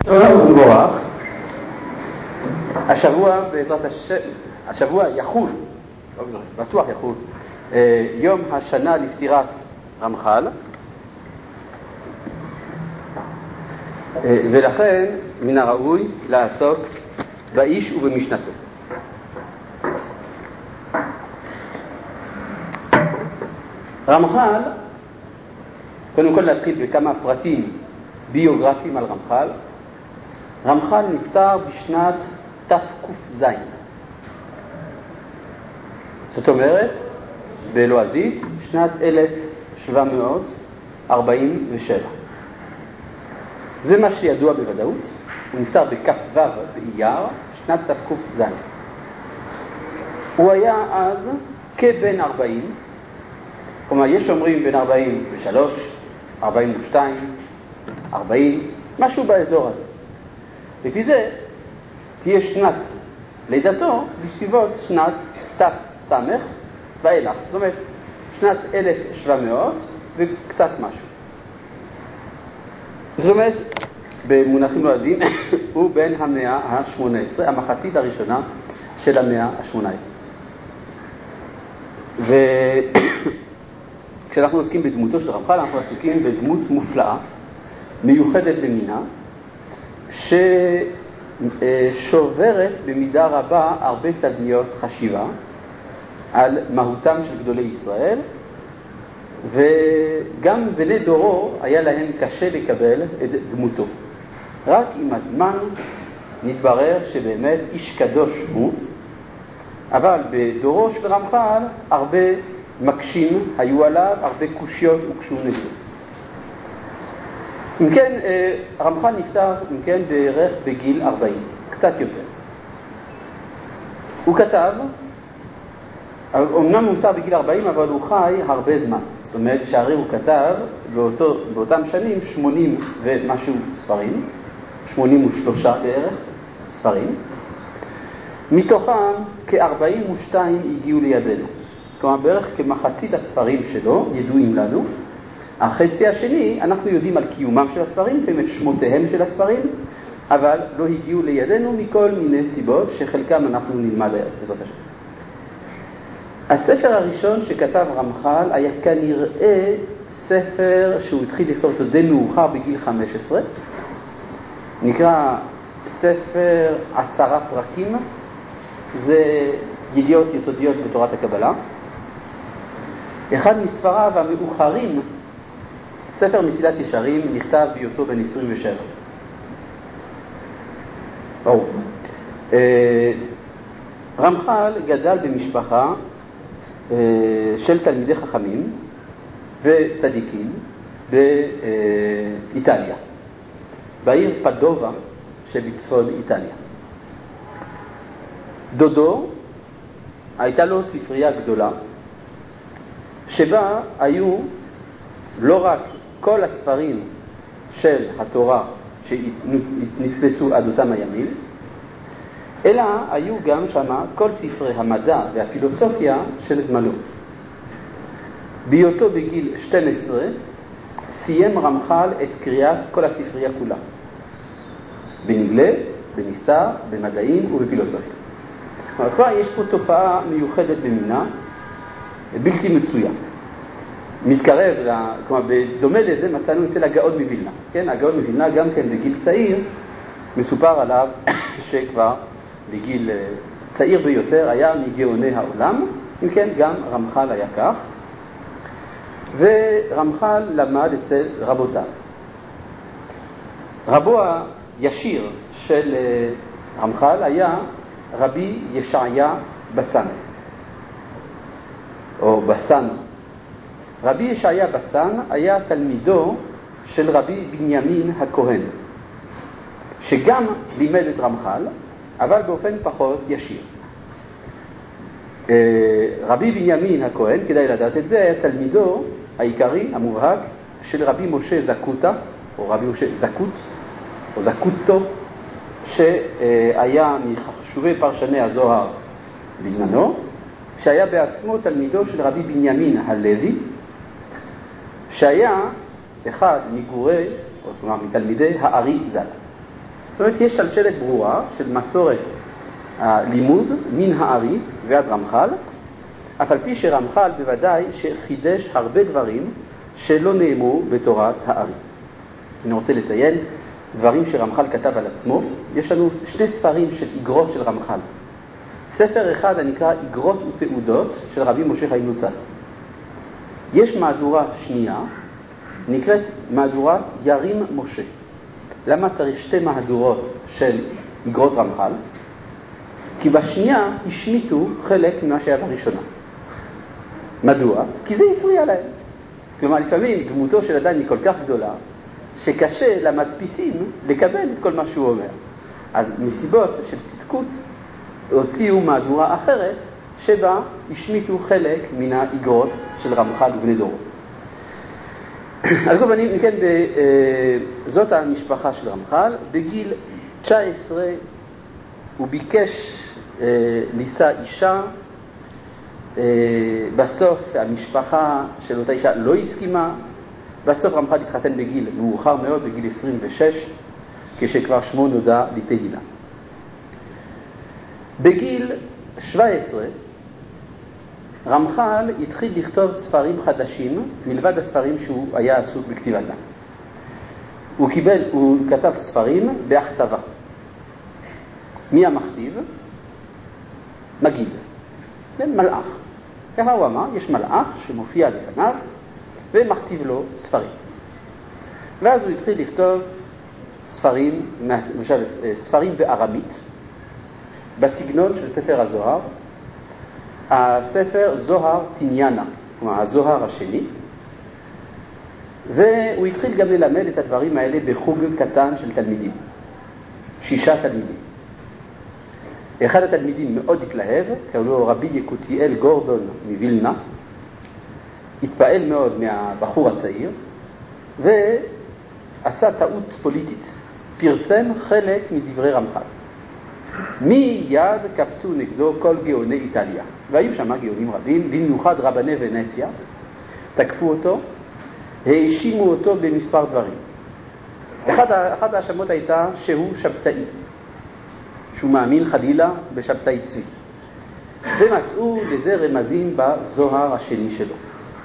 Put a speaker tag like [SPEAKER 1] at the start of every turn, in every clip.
[SPEAKER 1] שלום ומבורך. השבוע בעזרת השבוע יחול, בטוח יחול, יום השנה לפטירת רמח"ל, ולכן מן הראוי לעסוק באיש ובמשנתו. רמח"ל, קודם כל להתחיל בכמה פרטים ביוגרפיים על רמח"ל. רמח"ל נפטר בשנת תק"ז, זאת אומרת בלועזית שנת 1747. זה מה שידוע בוודאות. הוא נפטר בכ"ו באייר שנת תק"ז. הוא היה אז כבן 40, כלומר יש אומרים בין 43, 42, 40, משהו באזור הזה. לפי זה תהיה שנת לידתו בסביבות שנת תס' ואילך, זאת אומרת שנת 1700 וקצת משהו. זאת אומרת במונחים לועזיים הוא בין המאה ה-18, המחצית הראשונה של המאה ה-18. וכשאנחנו עוסקים בדמותו של רמח"ל אנחנו עסוקים בדמות מופלאה, מיוחדת במינה, ששוברת במידה רבה הרבה תבניות חשיבה על מהותם של גדולי ישראל, וגם בני דורו היה להם קשה לקבל את דמותו. רק עם הזמן נתברר שבאמת איש קדוש הוא, אבל בדורו של רמח"ל הרבה מקשים היו עליו, הרבה קושיות הוקשו נגדו. אם כן, רמח"ל נפטר אם כן בערך בגיל 40, קצת יותר. הוא כתב, אמנם הוא נפטר בגיל 40, אבל הוא חי הרבה זמן. זאת אומרת שהרי הוא כתב באותם שנים 80 ומשהו ספרים, 83 בערך ספרים. מתוכם כ-42 הגיעו לידינו. כלומר בערך כמחצית הספרים שלו ידועים לנו. החצי השני, אנחנו יודעים על קיומם של הספרים, לפעמים את שמותיהם של הספרים, אבל לא הגיעו לידינו מכל מיני סיבות שחלקם אנחנו נלמד בעזרת השם. הספר הראשון שכתב רמח"ל היה כנראה ספר שהוא התחיל לכתוב אותו די מאוחר בגיל 15, נקרא ספר 10 פרקים, זה ידיעות יסודיות בתורת הקבלה. אחד מספריו המאוחרים, ספר מסילת ישרים, נכתב בהיותו בן 27. רמח"ל גדל במשפחה של תלמידי חכמים וצדיקים באיטליה, בעיר פדובה שבצפון איטליה. דודו הייתה לו ספרייה גדולה שבה היו לא רק כל הספרים של התורה שנתפסו עד אותם הימים, אלא היו גם שמה כל ספרי המדע והפילוסופיה של זמנו. בהיותו בגיל 12 סיים רמח"ל את קריאת כל הספרייה כולה, בנגלה, בנסתר, במדעים ובפילוסופיה. כבר יש פה תופעה מיוחדת במינה, בלתי מצויה. מתקרב, כלומר בדומה לזה מצאנו אצל הגאון מווילנה. כן, הגאון מווילנה גם כן בגיל צעיר מסופר עליו שכבר בגיל צעיר ביותר היה מגאוני העולם. אם כן, גם רמח"ל היה כך, ורמח"ל למד אצל רבותיו. רבו הישיר של רמח"ל היה רבי ישעיה בסן, או בסן. רבי ישעיה בסן היה תלמידו של רבי בנימין הכהן, שגם לימד את רמח"ל, אבל באופן פחות ישיר. רבי בנימין הכהן, כדאי לדעת את זה, היה תלמידו העיקרי, המובהק, של רבי משה זקוטה, או רבי משה זקוט, או זקוטו, שהיה מחשובי פרשני הזוהר בזמנו, שהיה בעצמו תלמידו של רבי בנימין הלוי, שהיה אחד מגורי, או כלומר מתלמידי הארי ז"ל. זאת אומרת, יש שלשלת ברורה של מסורת הלימוד מן הארי ועד רמח"ל, אף על פי שרמח"ל בוודאי שחידש הרבה דברים שלא נאמרו בתורת הארי. אני רוצה לציין דברים שרמח"ל כתב על עצמו. יש לנו שני ספרים של איגרות של רמח"ל. ספר אחד הנקרא איגרות ותעודות של רבי משה חיים לוצאטו. יש מהדורה שנייה, נקראת מהדורה ירים משה. למה צריך שתי מהדורות של איגרות רמח"ל? כי בשנייה השמיטו חלק ממה שהיה בראשונה. מדוע? כי זה הפריע להם. כלומר, לפעמים דמותו של אדם היא כל כך גדולה, שקשה למדפיסים לקבל את כל מה שהוא אומר. אז מסיבות של צדקות, הוציאו מהדורה אחרת, שבה השמיטו חלק מן האיגרות של רמח"ל ובני דורו. על כל פנים, כן, זאת המשפחה של רמח"ל. בגיל 19 הוא ביקש לישא אישה. בסוף המשפחה של אותה אישה לא הסכימה. בסוף רמח"ל התחתן בגיל מאוחר מאוד, בגיל 26, כשכבר שמו נודע לתהילה. בגיל 17 רמח"ל התחיל לכתוב ספרים חדשים מלבד הספרים שהוא היה עסוק בכתיבתם. הוא כתב ספרים בהכתבה. מי המכתיב? מגיד, מלאך. ככה הוא אמר, יש מלאך שמופיע לפניו ומכתיב לו ספרים. ואז הוא התחיל לכתוב ספרים, למשל ספרים בארמית, בסגנון של ספר הזוהר. הספר זוהר תניאנה, כלומר הזוהר השני, והוא התחיל גם ללמד את הדברים האלה בחוג קטן של תלמידים, 6 תלמידים. אחד התלמידים מאוד התלהב, קראו לו רבי יקותיאל גורדון מווילנה, התפעל מאוד מהבחור הצעיר, ועשה טעות פוליטית, פרסם חלק מדברי רמח"ל. מיד קפצו נגדו כל גאוני איטליה, והיו שם גאונים רבים, במיוחד רבני ונציה, תקפו אותו, האשימו אותו במספר דברים. אחת ההאשמות הייתה שהוא שבתאי, שהוא מאמין חלילה בשבתאי צבי, ומצאו לזה רמזים בזוהר השני שלו.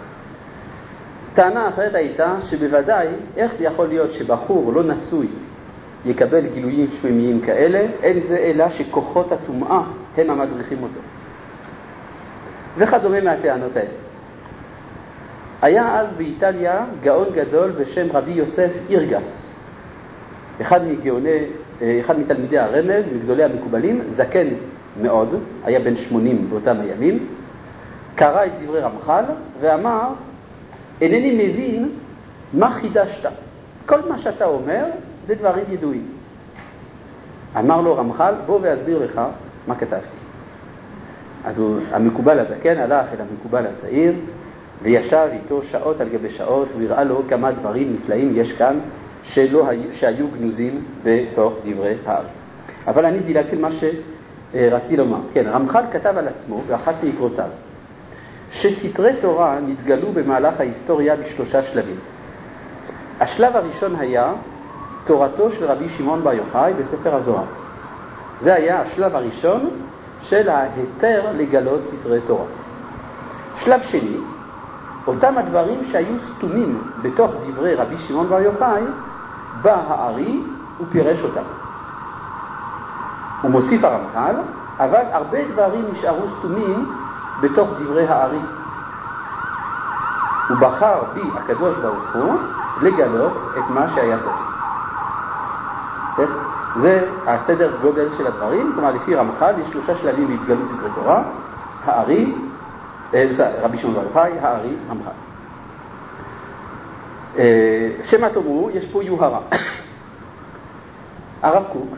[SPEAKER 1] טענה אחרת הייתה שבוודאי איך זה יכול להיות שבחור לא נשוי יקבל גילויים שממיים כאלה, אין זה אלא שכוחות הטומאה הם המדריכים אותו. וכדומה מהטענות האלה. היה אז באיטליה גאון גדול בשם רבי יוסף אירגס, אחד מתלמידי הרמז, מגדולי המקובלים, זקן מאוד, היה בן 80 באותם הימים, קרא את דברי רמח"ל ואמר, אינני מבין מה חידשת. כל מה שאתה אומר זה דברים ידועים. אמר לו רמח"ל, בוא ואסביר לך מה כתבתי. אז המקובל הזקן הלך אל המקובל הצעיר, וישב איתו שעות על גבי שעות, והראה לו כמה דברים נפלאים יש כאן, שהיו גנוזים בתוך דברי הארי. אבל אני דילגתי על מה שרציתי לומר. כן, רמח"ל כתב על עצמו, באחת מאגרותיו, שסתרי תורה נתגלו במהלך ההיסטוריה ב3 שלבים. השלב הראשון היה תורתו של רבי שמעון בר יוחאי בספר הזוהר. זה היה השלב הראשון של ההיתר לגלות סתרי תורה. שלב שני, אותם הדברים שהיו סתומים בתוך דברי רבי שמעון בר יוחאי, בא הארי ופירש אותם. הוא מוסיף הרמח"ל, אבל הרבה דברים נשארו סתומים בתוך דברי הארי. הוא בחר בי הקדוש ברוך הוא לגלות את מה שהיה סתום. זה הסדר גודל של הדברים, כלומר לפי רמח"ל יש 3 שלבים בהתגלות סתרי תורה, הארי, רבי שמעון בר יוחאי, הארי, רמח"ל. שמה תאמרו, יש פה יוהרה. הרב קוק,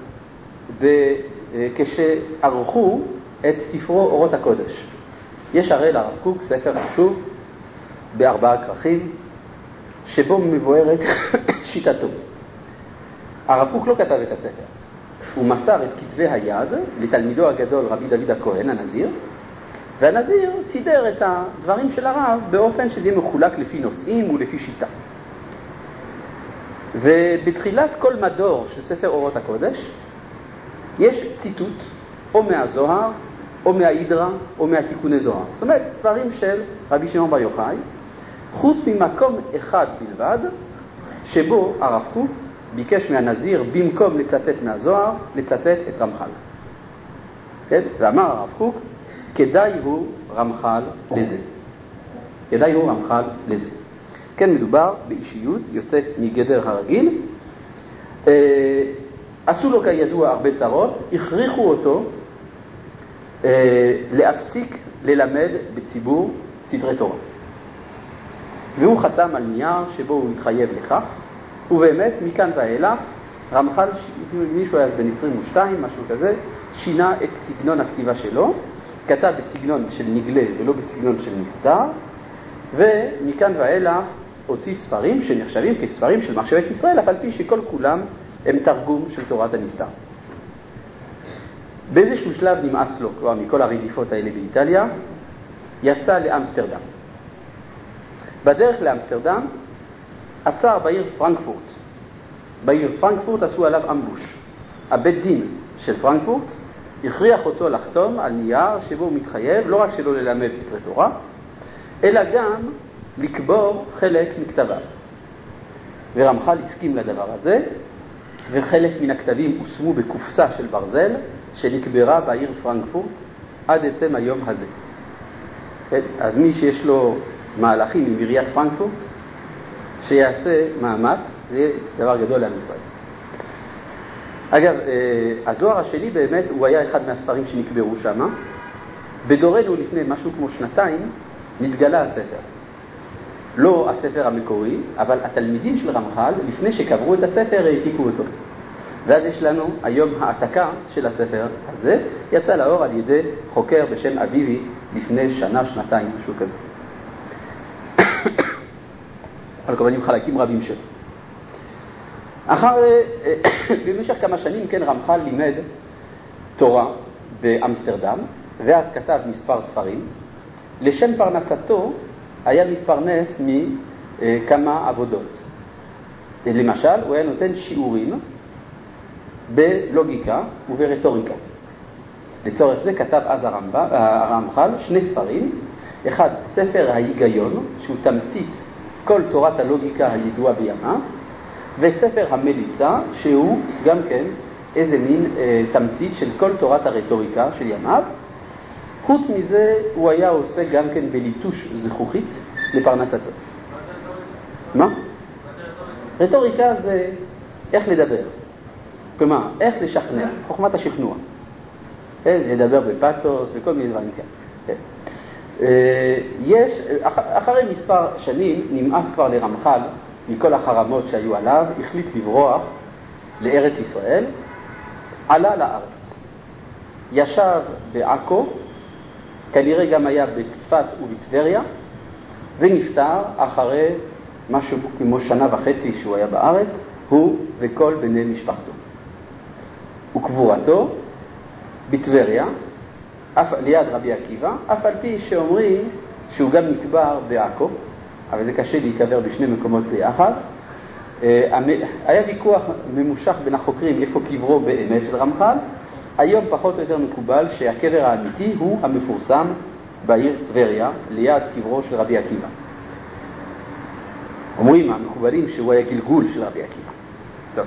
[SPEAKER 1] כשערכו את ספרו אורות הקודש, יש הרי לרב קוק ספר חשוב ב4 כרכים, שבו מבוארת שיטתו. הרב קוק לא כתב את הספר, הוא מסר את כתבי היד לתלמידו הגדול רבי דוד הכהן הנזיר, והנזיר סידר את הדברים של הרב באופן שזה יהיה מחולק לפי נושאים ולפי שיטה. ובתחילת כל מדור של ספר אורות הקודש יש ציטוט או מהזוהר או מההידרה או מהתיקוני זוהר. זאת אומרת, דברים של רבי שמעון בר יוחאי, חוץ ממקום אחד בלבד, שבו הרב קוק ביקש מהנזיר במקום לצטט מהזוהר, לצטט את רמח"ל. כן? ואמר הרב קוק, כדאי הוא רמח"ל לזה. כדאי הוא רמח"ל לזה. כן, מדובר באישיות יוצאת מגדר הרגיל. עשו לו כידוע הרבה צרות, הכריחו אותו להפסיק ללמד בציבור ספרי תורה. והוא חתם על נייר שבו הוא התחייב לכך, ובאמת מכאן ואילך רמח"ל, מישהו היה בן 22, משהו כזה, שינה את סגנון הכתיבה שלו, כתב בסגנון של נגלה ולא בסגנון של נסתר, ומכאן ואילך הוציא ספרים שנחשבים כספרים של מחשבת ישראל, אף על פי שכל כולם הם תרגום של תורת הנסתר. באיזשהו שלב נמאס לו כבר מכל הרדיפות האלה באיטליה, יצא לאמסטרדם. בדרך לאמסטרדם עצר בעיר פרנקפורט. בעיר פרנקפורט עשו עליו אמבוש. הבית דין של פרנקפורט הכריח אותו לחתום על נייר שבו הוא מתחייב לא רק שלא ללמד ספרי תורה, אלא גם לקבור חלק מכתביו. ורמח"ל הסכים לדבר הזה, וחלק מן הכתבים הושמו בקופסה של ברזל שנקברה בעיר פרנקפורט עד עצם היום הזה. אז מי שיש לו מהלכים עם עיריית פרנקפורט, שיעשה מאמץ, זה יהיה דבר גדול לעם ישראל. אגב, הזוהר השני באמת הוא היה אחד מהספרים שנקברו שם. בדורנו לפני משהו כמו שנתיים נתגלה הספר. לא הספר המקורי, אבל התלמידים של רמח"ל, לפני שקברו את הספר, העתיקו אותו. ואז יש לנו היום העתקה של הספר הזה, יצא לאור על ידי חוקר בשם אביבי לפני שנה, שנתיים, משהו כזה. על כל מיני חלקים רבים שלו. במשך כמה שנים, כן, רמח"ל לימד תורה באמסטרדם, ואז כתב מספר ספרים. לשם פרנסתו היה מתפרנס מכמה עבודות. למשל, הוא היה נותן שיעורים בלוגיקה וברטוריקה. לצורך זה כתב אז הרמח"ל שני ספרים, אחד ספר ההיגיון, שהוא תמצית כל תורת הלוגיקה הידועה בימיו, וספר המליצה, שהוא גם כן איזה מין תמצית של כל תורת הרטוריקה של ימיו. חוץ מזה הוא היה עושה גם כן בליטוש זכוכית לפרנסתו. מה? רטוריקה זה איך לדבר. כלומר, איך לשכנע, חוכמת השכנוע. לדבר בפאתוס וכל מיני דברים כאלה. יש, אחרי מספר שנים נמאס כבר לרמח"ל מכל החרמות שהיו עליו, החליט לברוח לארץ ישראל, עלה לארץ. ישב בעכו, כנראה גם היה בצפת ובטבריה, ונפטר אחרי משהו כמו שנה וחצי שהוא היה בארץ, הוא וכל בני משפחתו. וקבורתו בטבריה, ליד רבי עקיבא, אף על פי שאומרים שהוא גם נקבר בעכו, אבל זה קשה להיקבר בשני מקומות ביחד. היה ויכוח ממושך בין החוקרים איפה קברו באמת של רמח"ל. היום פחות או יותר מקובל שהקבר האמיתי הוא המפורסם בעיר טבריה, ליד קברו של רבי עקיבא. אומרים המקובלים שהוא היה גלגול של רבי עקיבא. טוב.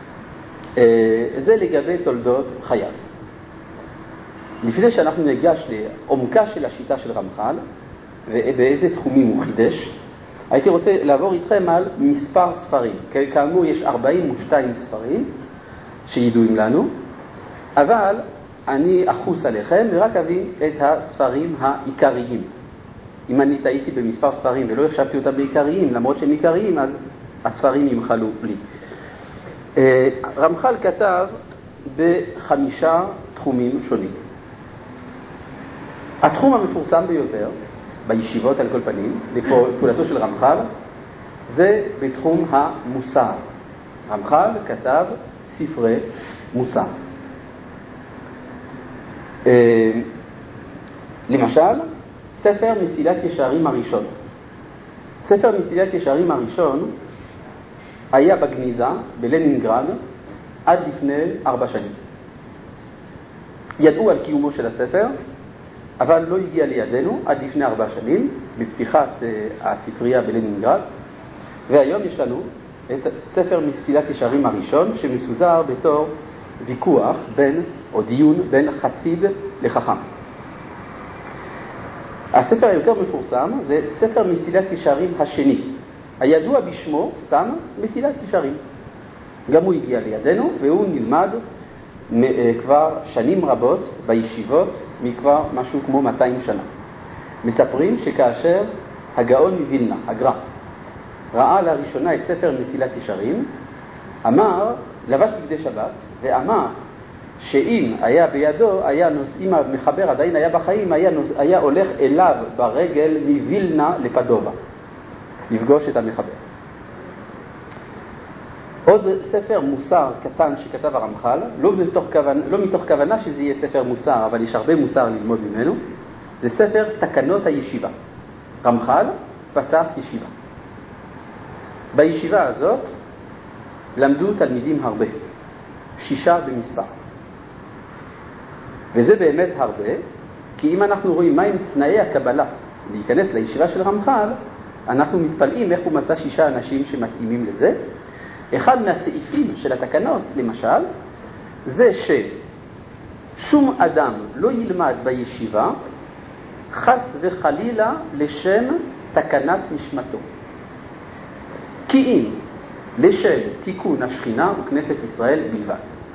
[SPEAKER 1] זה לגבי תולדות חייו. לפני שאנחנו ניגש לעומקה של השיטה של רמח"ל ובאיזה תחומים הוא חידש, הייתי רוצה לעבור איתכם על מספר ספרים. כאמור יש 42 ספרים שידועים לנו, אבל אני אחוס עליכם ורק אביא את הספרים העיקריים. אם אני טעיתי במספר ספרים ולא החשבתי אותם בעיקריים, למרות שהם עיקריים, אז הספרים ימחלו לי. רמח"ל כתב ב5 תחומים שונים. התחום המפורסם ביותר, בישיבות על כל פנים, לפעולתו של רמח"ל, זה בתחום המוסר. רמח"ל כתב ספרי מוסר. למשל, ספר מסילת ישרים הראשון. ספר מסילת ישרים הראשון היה בגניזה בלנינגרד עד לפני 4 שנים. ידעו על קיומו של הספר, אבל לא הגיע לידינו עד לפני 4 שנים, בפתיחת הספרייה בלנינגרד, והיום יש לנו את ספר מסילת ישרים הראשון, שמסודר בתור ויכוח או דיון בין חסיד לחכם. הספר היותר מפורסם זה ספר מסילת ישרים השני, הידוע בשמו סתם מסילת ישרים. גם הוא הגיע לידינו והוא נלמד כבר שנים רבות בישיבות, מכבר משהו כמו 200 שנה. מספרים שכאשר הגאון מווילנה, הגר"א, ראה לראשונה את ספר מסילת ישרים, לבש בגדי שבת ואמר שאם היה בידו, אם המחבר עדיין היה בחיים, היה הולך אליו ברגל מווילנה לפדובה, לפגוש את המחבר. עוד ספר מוסר קטן שכתב הרמח"ל, לא מתוך כוונה שזה יהיה ספר מוסר, אבל יש הרבה מוסר ללמוד ממנו, זה ספר תקנות הישיבה. רמח"ל פתח ישיבה. בישיבה הזאת למדו תלמידים הרבה, 6 במספר. וזה באמת הרבה, כי אם אנחנו רואים מהם תנאי הקבלה להיכנס לישיבה של רמח"ל, אנחנו מתפלאים איך הוא מצא 6 אנשים שמתאימים לזה. אחד מהסעיפים של התקנות, למשל, זה ששום אדם לא ילמד בישיבה חס וחלילה לשם תקנת נשמתו. כי אם לשם תיקון השכינה וכנסת ישראל בלבד.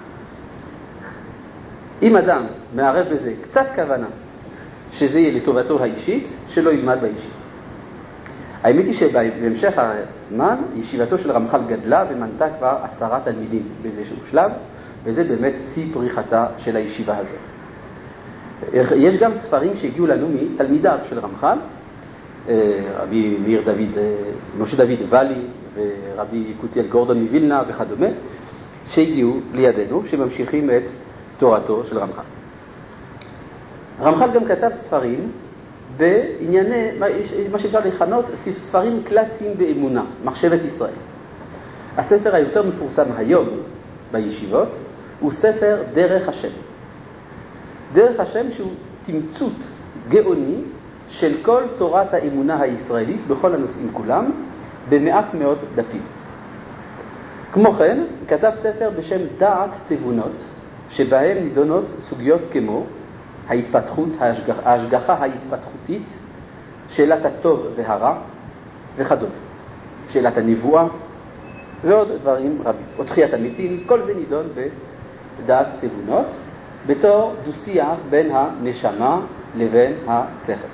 [SPEAKER 1] אם אדם מערב בזה קצת כוונה שזה יהיה לטובתו האישית, שלא ילמד בישיבה. האמת היא שבהמשך הזמן ישיבתו של רמח"ל גדלה ומנתה כבר 10 תלמידים באיזשהו שלב, וזה באמת שיא פריחתה של הישיבה הזאת. יש גם ספרים שהגיעו לנו מתלמידיו של רמח"ל, רבי משה דוד ואלי ורבי יקותיאל גורדון מווילנה וכדומה, שהגיעו לידינו, שממשיכים את תורתו של רמח"ל. רמח"ל גם כתב ספרים בענייני, מה שאפשר לכנות ספרים קלאסיים באמונה, מחשבת ישראל. הספר היותר מפורסם היום בישיבות הוא ספר דרך השם. דרך השם שהוא תמצות גאוני של כל תורת האמונה הישראלית בכל הנושאים כולם, במעט מאוד דפים. כמו כן, כתב ספר בשם דעת תבונות, שבהם נידונות סוגיות כמו ההתפתחות, ההשגחה ההתפתחותית, שאלת הטוב והרע וכדומה, שאלת הנבואה ועוד דברים רבים, או תחיית המתים. כל זה נידון בדעת תבונות בתור דו-שיח בין הנשמה לבין השכל.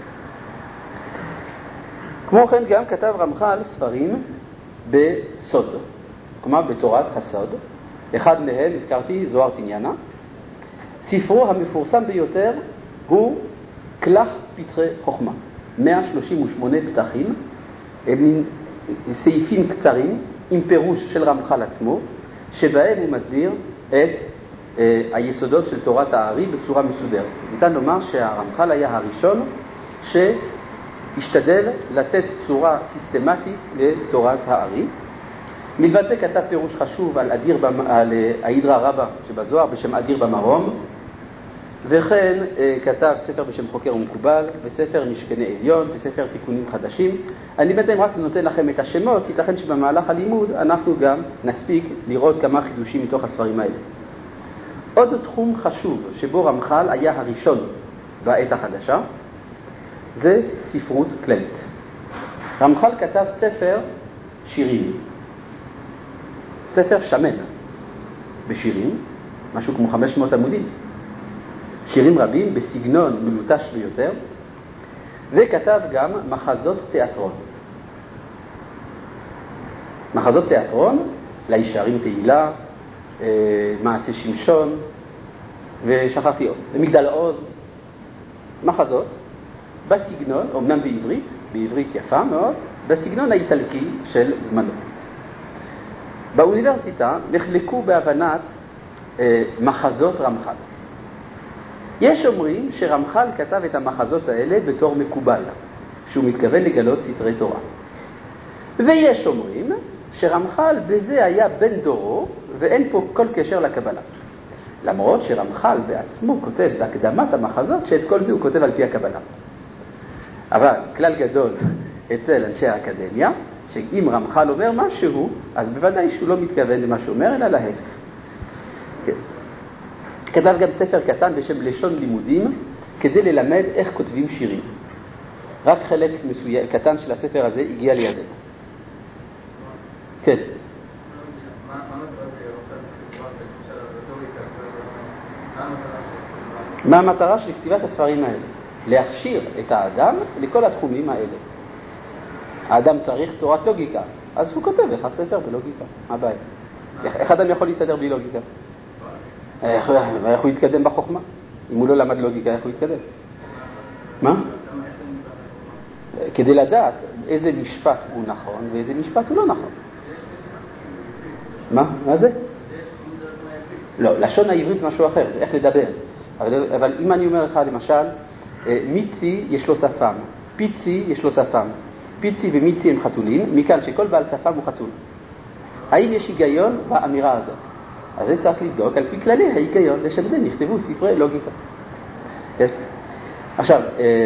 [SPEAKER 1] כמו כן גם כתב רמח"ל ספרים בסוד, כלומר בתורת הסוד. אחד מהם, הזכרתי, זוהר תניאנה. ספרו המפורסם ביותר הוא כלך פתחי חוכמה, 138 פתחים, הם סעיפים קצרים עם פירוש של רמח"ל עצמו, שבהם הוא מסביר את היסודות של תורת הארי בצורה מסודרת. ניתן לומר שהרמח"ל היה הראשון שהשתדל לתת צורה סיסטמטית לתורת הארי. מלבד זה כתב פירוש חשוב על ההידרא רבה שבזוהר בשם אדיר במרום, וכן כתב ספר בשם חוקר ומקובל, וספר משכני עליון, וספר תיקונים חדשים. אני בינתיים רק נותן לכם את השמות, ייתכן שבמהלך הלימוד אנחנו גם נספיק לראות כמה חידושים מתוך הספרים האלה. עוד תחום חשוב שבו רמח"ל היה הראשון בעת החדשה, זה ספרות כללית. רמח"ל כתב ספר שירים, ספר שמן בשירים, משהו כמו 500 עמודים, שירים רבים בסגנון מלוטש ביותר, וכתב גם מחזות תיאטרון. מחזות תיאטרון, לישרים תהילה, מעשה שמשון, ושכחתי עוד, ומגדל עוז, מחזות בסגנון, אמנם בעברית יפה מאוד, בסגנון האיטלקי של זמנו. באוניברסיטה נחלקו בהבנת מחזות רמח"ל. יש אומרים שרמח"ל כתב את המחזות האלה בתור מקובל, שהוא מתכוון לגלות סתרי תורה. ויש אומרים שרמח"ל בזה היה בן דורו, ואין פה כל קשר לקבלה. למרות שרמח"ל בעצמו כותב בהקדמת המחזות, שאת כל זה הוא כותב על פי הקבלה. אבל כלל גדול אצל אנשי האקדמיה, שאם רמח"ל אומר משהו, אז בוודאי שהוא לא מתכוון למה שהוא אומר, אלא להפך. כן. כתב גם ספר קטן בשם לשון לימודים, כדי ללמד איך כותבים שירים. רק חלק קטן של הספר הזה הגיע לידינו. כן. מה המטרה של כתיבת הספרים האלה? להכשיר את האדם לכל התחומים האלה. האדם צריך תורת לוגיקה, אז הוא כותב לך ספר בלוגיקה. מה הבעיה? איך אדם יכול להסתדר בלי לוגיקה? איך הוא יתקדם בחוכמה? אם הוא לא למד לוגיקה, איך הוא יתקדם? מה? כדי לדעת איזה משפט הוא נכון ואיזה משפט הוא לא נכון. מה זה? לא, לשון העברית זה משהו אחר, איך לדבר. אבל אם אני אומר לך למשל, מיצי יש לו שפם, פיצי יש לו שפם. פיצי ומיצי הם חתולים, מכאן שכל בעל שפם הוא חתול. האם יש היגיון באמירה הזאת? אז זה צריך לבדוק על פי כללי ההיגיון, לשם זה נכתבו ספרי לוגיקה. עכשיו,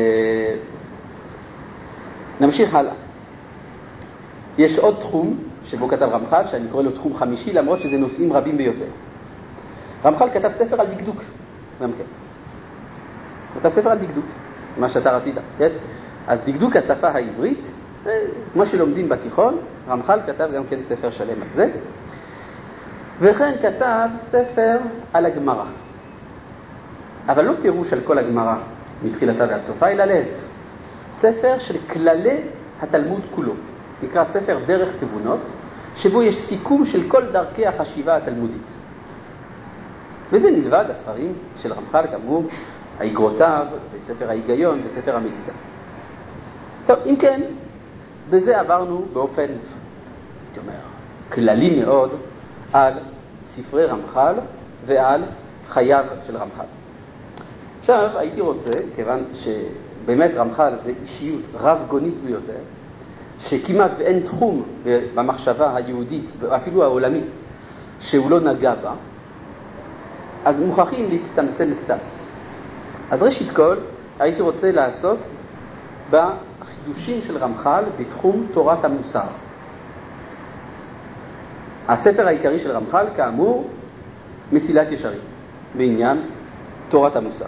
[SPEAKER 1] נמשיך הלאה. יש עוד תחום שבו כתב רמח"ל, שאני קורא לו תחום חמישי, למרות שזה נושאים רבים ביותר. רמח"ל כתב ספר על דקדוק, גם כן. כתב ספר על דקדוק, מה שאתה רצית, כן? אז דקדוק השפה העברית, כמו שלומדים בתיכון, רמח"ל כתב גם כן ספר שלם על זה. וכן כתב ספר על הגמרא. אבל לא פירוש על כל הגמרא מתחילתה ועד סופה, אלא להפך. ספר של כללי התלמוד כולו. נקרא ספר דרך תבונות, שבו יש סיכום של כל דרכי החשיבה התלמודית. וזה מלבד הספרים של רמח"ל, כאמור, האגרותיו, וספר ההיגיון, וספר המליצה. טוב, אם כן, בזה עברנו באופן, הייתי אומר, כללי מאוד, על ספרי רמח"ל ועל חייו של רמח"ל. עכשיו, הייתי רוצה, כיוון שבאמת רמח"ל זה אישיות רב-גונית ביותר, שכמעט ואין תחום במחשבה היהודית, ואפילו העולמית, שהוא לא נגע בה, אז מוכרחים להצטמצם קצת. אז ראשית כל, הייתי רוצה לעסוק בחידושים של רמח"ל בתחום תורת המוסר. הספר העיקרי של רמח"ל, כאמור, מסילת ישרים, בעניין תורת המוסר.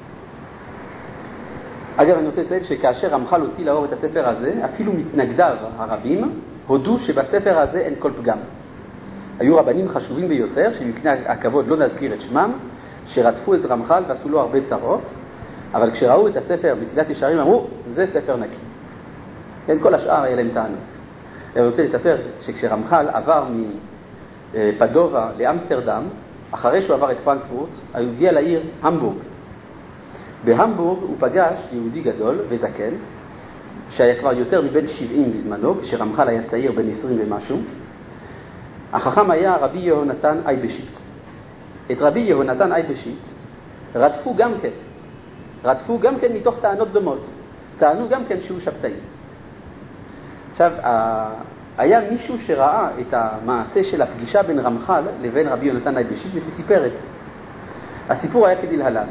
[SPEAKER 1] אגב, אני רוצה לציין שכאשר רמח"ל הוציא לאור את הספר הזה, אפילו מתנגדיו הרבים הודו שבספר הזה אין כל פגם. היו רבנים חשובים ביותר, שמפני הכבוד לא נזכיר את שמם, שרדפו את רמח"ל ועשו לו הרבה צרות, אבל כשראו את הספר מסילת ישרים אמרו, זה ספר נקי. כן, כל השאר היה להם טענות. אני רוצה לספר שכשרמח"ל עבר מפדובה לאמסטרדם, אחרי שהוא עבר את פרנקפורט, הוא הגיע לעיר המבורג. בהמבורג הוא פגש יהודי גדול וזקן, שהיה כבר יותר מבן 70 בזמנו, כשרמח"ל היה צעיר בן 20 ומשהו. החכם היה רבי יהונתן אייבשיץ. את רבי יהונתן אייבשיץ רדפו גם כן מתוך טענות דומות. טענו גם כן שהוא שבתאי. עכשיו, היה מישהו שראה את המעשה של הפגישה בין רמח"ל לבין רבי יהונתן אייבשיץ וסיפר את זה. הסיפור היה כדלהלן.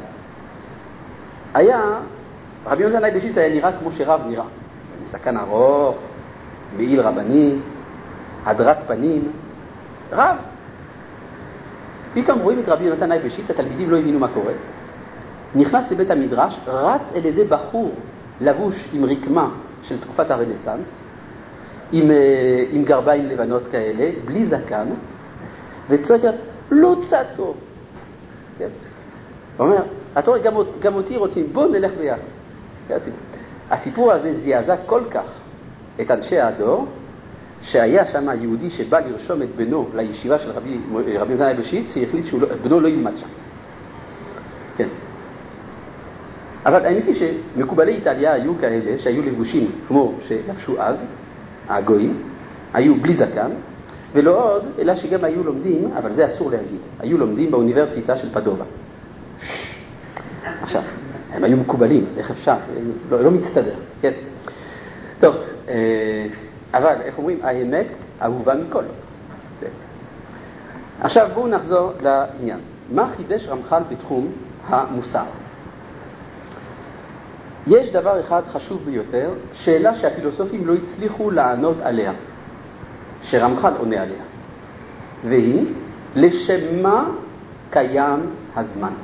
[SPEAKER 1] רבי יהונתן אייבשיץ היה נראה כמו שרב נראה. עם זקן ארוך, מעיל רבני, הדרת פנים, רב. פתאום רואים את רבי יהונתן אייבשיץ, התלמידים לא הבינו מה קורה. נכנס לבית המדרש, רץ אל איזה בחור לבוש עם רקמה של תקופת הרנסנס, עם גרביים לבנות כאלה, בלי זקן, וצועק לא צעתו. כן? הוא אומר, אתה רואה, גם אותי רוצים, בוא נלך ביחד. הסיפור הזה זעזע כל כך את אנשי הדור, שהיה שם יהודי שבא לרשום את בנו לישיבה של רבי יהונתן אייבשיץ, שהחליט שבנו לא ילמד שם. כן. אבל האמת היא שמקובלי איטליה היו כאלה שהיו לבושים כמו שלבשו אז, הגויים, היו בלי זקן, ולא עוד, אלא שגם היו לומדים, אבל זה אסור להגיד, היו לומדים באוניברסיטה של פדובה. עכשיו, הם היו מקובלים, איך אפשר? לא מצטדר, כן. טוב, אבל איך אומרים, האמת, אהובה מכל. עכשיו בואו נחזור לעניין. מה חידש רמח"ל בתחום המוסר? יש דבר אחד חשוב ביותר, שאלה שהפילוסופים לא הצליחו לענות עליה, שרמח"ל עונה עליה, והיא לשם מה קיים הזמן?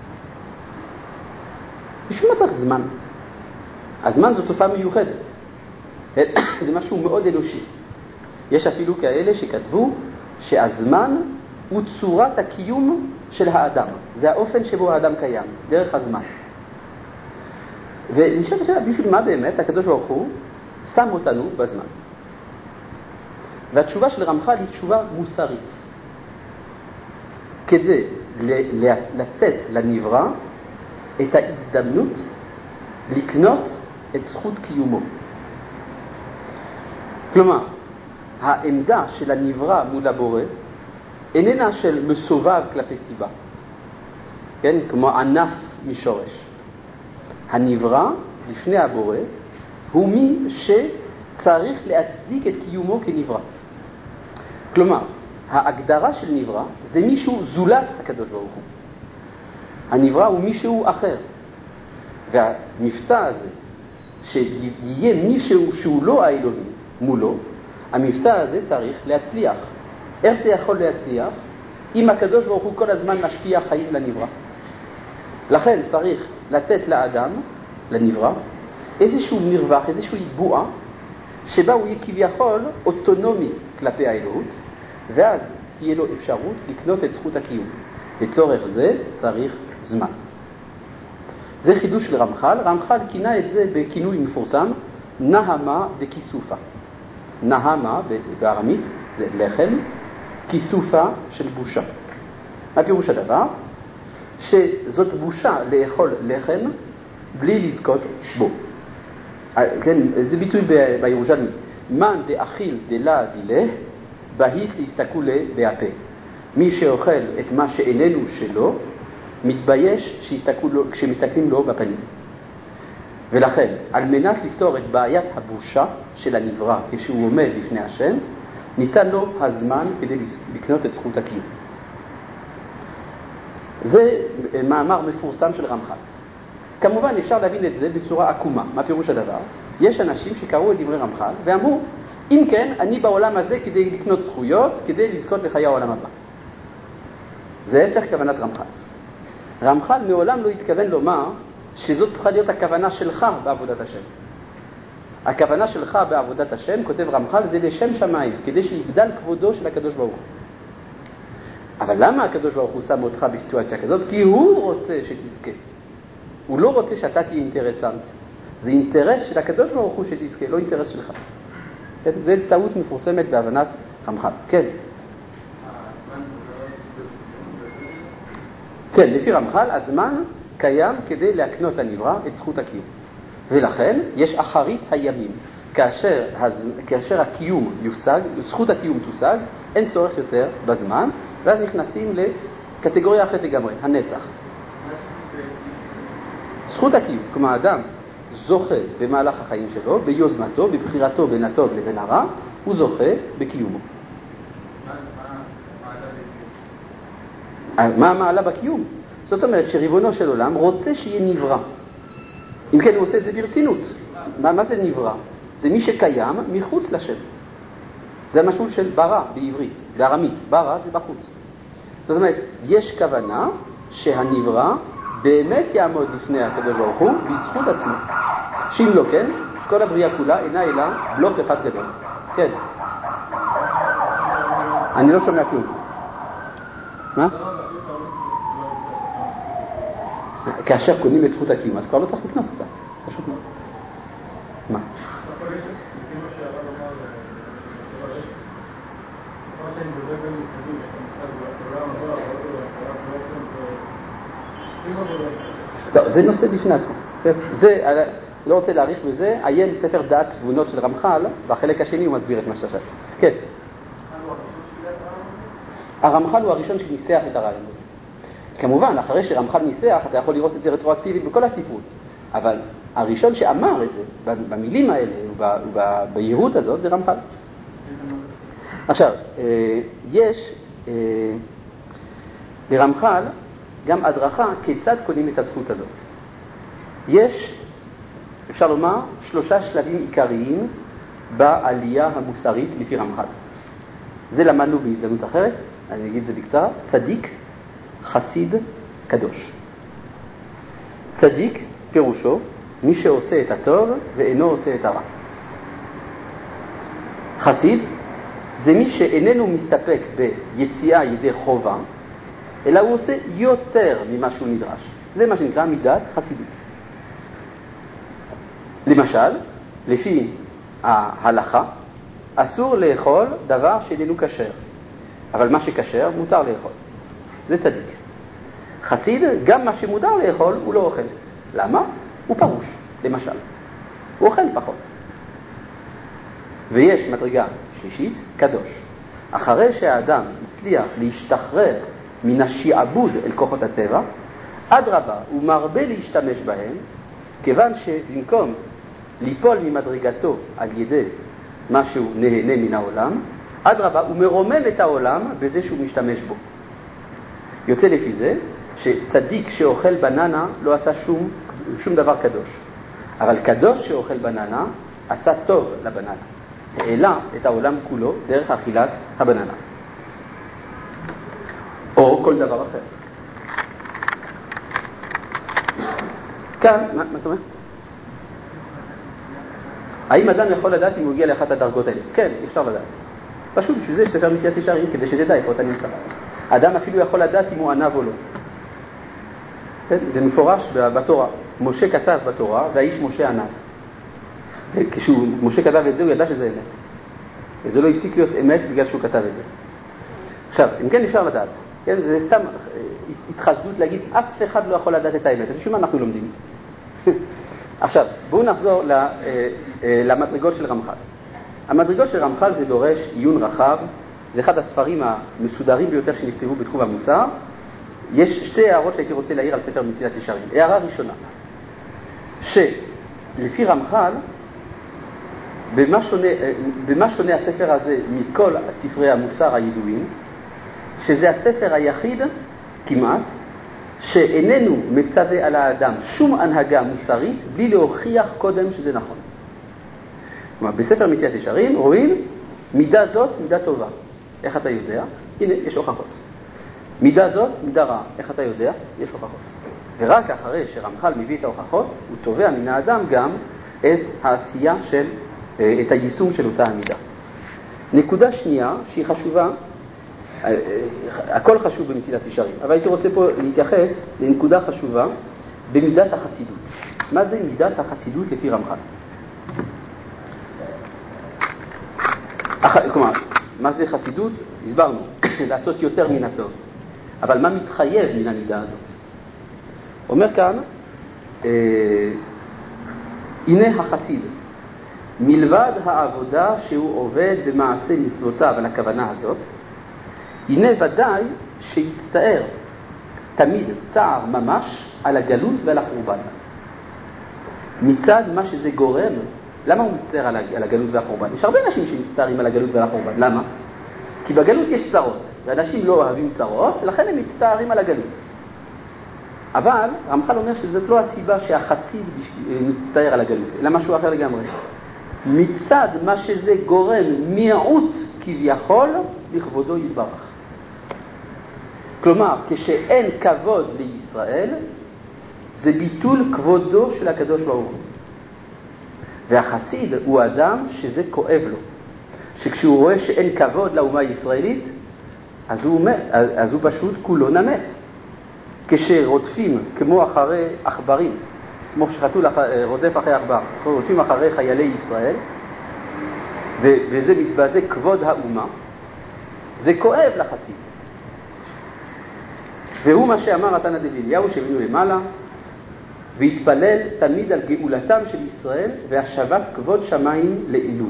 [SPEAKER 1] בשביל מה צריך זמן? הזמן זו תופעה מיוחדת, זה משהו מאוד אנושי. יש אפילו כאלה שכתבו שהזמן הוא צורת הקיום של האדם, זה האופן שבו האדם קיים, דרך הזמן. ונשאל השאלה, בשביל מה באמת הקדוש ברוך הוא שם אותנו בזמן? והתשובה של רמח"ל היא תשובה מוסרית. כדי לתת לנברא את ההזדמנות לקנות את זכות קיומו. כלומר, העמדה של הנברא מול הבורא איננה של מסובב כלפי סיבה, כן? כמו ענף משורש. הנברא לפני הבורא הוא מי שצריך להצדיק את קיומו כנברא. כלומר, ההגדרה של נברא זה מישהו זולת הקדוש ברוך הוא. הנברא הוא מישהו אחר. והמבצע הזה, שיהיה מישהו שהוא לא האלוהים מולו, המבצע הזה צריך להצליח. איך זה יכול להצליח? אם הקדוש ברוך הוא כל הזמן משפיע חיים לנברא. לכן צריך לתת לאדם, לנברא, איזשהו מרווח, איזשהו יבוע, שבה הוא יהיה כביכול אוטונומי כלפי האלוהות, ואז תהיה לו אפשרות לקנות את זכות הקיום. לצורך זה צריך זמן. זה חידוש של רמח"ל. רמח"ל כינה את זה בכינוי מפורסם, נהמה דקיסופה. נהמה בארמית זה לחם, קיסופה של בושה. מה פירוש הדבר? שזאת בושה לאכול לחם בלי לזכות בו. כן, זה ביטוי בירושלמי. מן דאכיל דלה דילה, בהית להסתכלו בהפה. מי שאוכל את מה שאיננו שלו, מתבייש כשמסתכלים לו בפנים. ולכן, על מנת לפתור את בעיית הבושה של הנברא כשהוא עומד לפני השם, ניתן לו הזמן כדי לקנות את זכות הקיום. זה מאמר מפורסם של רמח"ל. כמובן אפשר להבין את זה בצורה עקומה. מה פירוש הדבר? יש אנשים שקראו את דברי רמח"ל ואמרו, אם כן, אני בעולם הזה כדי לקנות זכויות, כדי לזכות לחיי העולם הבא. זה הפך כוונת רמח"ל. רמח"ל מעולם לא התכוון לומר שזאת צריכה להיות הכוונה שלך בעבודת השם. הכוונה שלך בעבודת השם, כותב רמח"ל, זה לשם שמיים, כדי שיגדל כבודו של הקדוש ברוך הוא. אבל למה הקדוש ברוך הוא שם אותך בסיטואציה כזאת? כי הוא רוצה שתזכה. הוא לא רוצה שאתה תהיה אינטרסנט. זה אינטרס של הקדוש ברוך הוא שתזכה, לא אינטרס שלך. זה טעות מפורסמת בהבנת רמח"ל. כן. כן, לפי רמח"ל, הזמן קיים כדי להקנות לנברא את זכות הקיום. ולכן יש אחרית הימים. כאשר הקיום יושג, זכות הקיום תושג, אין צורך יותר בזמן, ואז נכנסים לקטגוריה אחרת לגמרי, הנצח. זכות הקיום, כלומר האדם זוכה במהלך החיים שלו, ביוזמתו, בבחירתו בין הטוב לבין הרע, הוא זוכה בקיומו. מה המעלה בקיום? זאת אומרת שריבונו של עולם רוצה שיהיה נברא. אם כן הוא עושה את זה ברצינות. מה זה נברא? זה מי שקיים מחוץ לשם. זה המשמעות של ברא בעברית, בארמית. ברא זה בחוץ. זאת אומרת, יש כוונה שהנברא באמת יעמוד לפני הקדוש ברוך הוא בזכות עצמו. שאם לא כן, כל הבריאה כולה אינה אלא בלוף אחד גדול. כן. אני לא שומע כלום. מה? כאשר קונים את זכות הקיום, אז כבר לא צריך לקנות אותה. פשוט מאוד. מה? טוב, זה נושא בפני עצמו. זה, לא רוצה להאריך בזה, עיין ספר דעת תבונות של רמח"ל, בחלק השני הוא מסביר את מה שאתה שואל. כן. הרמח"ל הוא הראשון שניסח את הרעיון הזה. כמובן, אחרי שרמח"ל ניסח, אתה יכול לראות את זה רטרואקטיבית בכל הספרות. אבל הראשון שאמר את זה, במילים האלה ובהירות הזאת, זה רמח"ל. עכשיו, יש לרמח"ל גם הדרכה כיצד קונים את הזכות הזאת. יש, אפשר לומר, 3 שלבים עיקריים בעלייה המוסרית לפי רמח"ל. זה למדנו בהזדמנות אחרת, אני אגיד את זה בקצרה: צדיק, חסיד, קדוש. צדיק פירושו מי שעושה את הטוב ואינו עושה את הרע. חסיד זה מי שאיננו מסתפק ביציאה ידי חובה, אלא הוא עושה יותר ממה שהוא נדרש. זה מה שנקרא מידת חסידות. למשל, לפי ההלכה, אסור לאכול דבר שאיננו כשר, אבל מה שכשר מותר לאכול. זה צדיק. חסיד, גם מה שמותר לאכול הוא לא אוכל. למה? הוא פרוש, למשל. הוא אוכל פחות. ויש מדרגה שלישית, קדוש. אחרי שהאדם הצליח להשתחרר מן השעבוד אל כוחות הטבע, אדרבה, הוא מרבה להשתמש בהם, כיוון שבמקום ליפול ממדרגתו על ידי משהו נהנה מן העולם, אדרבה, הוא מרומם את העולם בזה שהוא משתמש בו. יוצא לפי זה שצדיק שאוכל בננה לא עשה שום דבר קדוש. אבל קדוש שאוכל בננה עשה טוב לבננה. העלה את העולם כולו דרך אכילת הבננה. או כל דבר אחר. כאן, מה אתה אומר? האם אדם יכול לדעת אם הוא הגיע לאחת הדרגות האלה? כן, אפשר לדעת. פשוט בשביל זה יש ספר מסיעת ישרים, כדי שתדע איפה אתה נמצא. האדם אפילו יכול לדעת אם הוא ענב או לא. זה מפורש בתורה. משה כתב בתורה, והאיש משה ענב. כשמשה כתב את זה, הוא ידע שזה אמת. וזה לא הפסיק להיות אמת בגלל שהוא כתב את זה. עכשיו, אם כן אפשר לדעת. כן, זה סתם התחסדות להגיד, אף אחד לא יכול לדעת את האמת. אז שמה אנחנו לומדים? עכשיו, בואו נחזור למדרגות של רמח"ל. המדרגות של רמח"ל זה דורש עיון רחב. זה אחד הספרים המסודרים ביותר שנכתבו בתחום המוסר. יש 2 הערות שהייתי רוצה להעיר על ספר מסיעת ישרים. הערה ראשונה, שלפי רמח"ל, במה שונה הספר הזה מכל ספרי המוסר הידועים, שזה הספר היחיד כמעט שאיננו מצווה על האדם שום הנהגה מוסרית בלי להוכיח קודם שזה נכון. כלומר, בספר מסיעת ישרים רואים מידה זאת מידה טובה. איך אתה יודע? הנה, יש הוכחות. מידה זאת מידה רעה. איך אתה יודע? יש הוכחות. ורק אחרי שרמח"ל מביא את ההוכחות, הוא תובע מן האדם גם את העשייה את היישום של אותה המידה. נקודה שנייה שהיא חשובה, הכל חשוב במסילת ישרים, אבל הייתי רוצה פה להתייחס לנקודה חשובה במידת החסידות. מה זה מידת החסידות לפי רמח"ל? כלומר, מה זה חסידות? הסברנו, לעשות יותר מן הטוב. אבל מה מתחייב מן המידה הזאת? אומר כאן, הנה החסיד, מלבד העבודה שהוא עובד במעשה מצוותיו על הכוונה הזאת, הנה ודאי שיצטער תמיד צער ממש על הגלות ועל החורבן. מצד מה שזה גורם, למה הוא מצטער על הגלות והחורבן? יש הרבה אנשים שמצטערים על הגלות ועל החורבן. למה? כי בגלות יש צרות, ואנשים לא אוהבים צרות, לכן הם מצטערים על הגלות. אבל רמח"ל אומר שזאת לא הסיבה שהחסיד מצטער על הגלות, אלא משהו אחר לגמרי. מצד מה שזה גורם מיעוט כביכול לכבודו יתברך. כלומר, כשאין כבוד לישראל, זה ביטול כבודו של הקדוש ברוך הוא. והחסיד הוא אדם שזה כואב לו. שכשהוא רואה שאין כבוד לאומה הישראלית, אז הוא פשוט כולו נמס. כשרודפים כמו אחרי עכברים, כמו שחתול רודף אחרי עכבר, רודפים אחרי חיילי ישראל, וזה מתבזה כבוד האומה, זה כואב לחסיד. והוא מה שאמר התנא דבליהו שהבינו למעלה, והתפלל תמיד על גאולתם של ישראל והשבת כבוד שמיים לעילוי.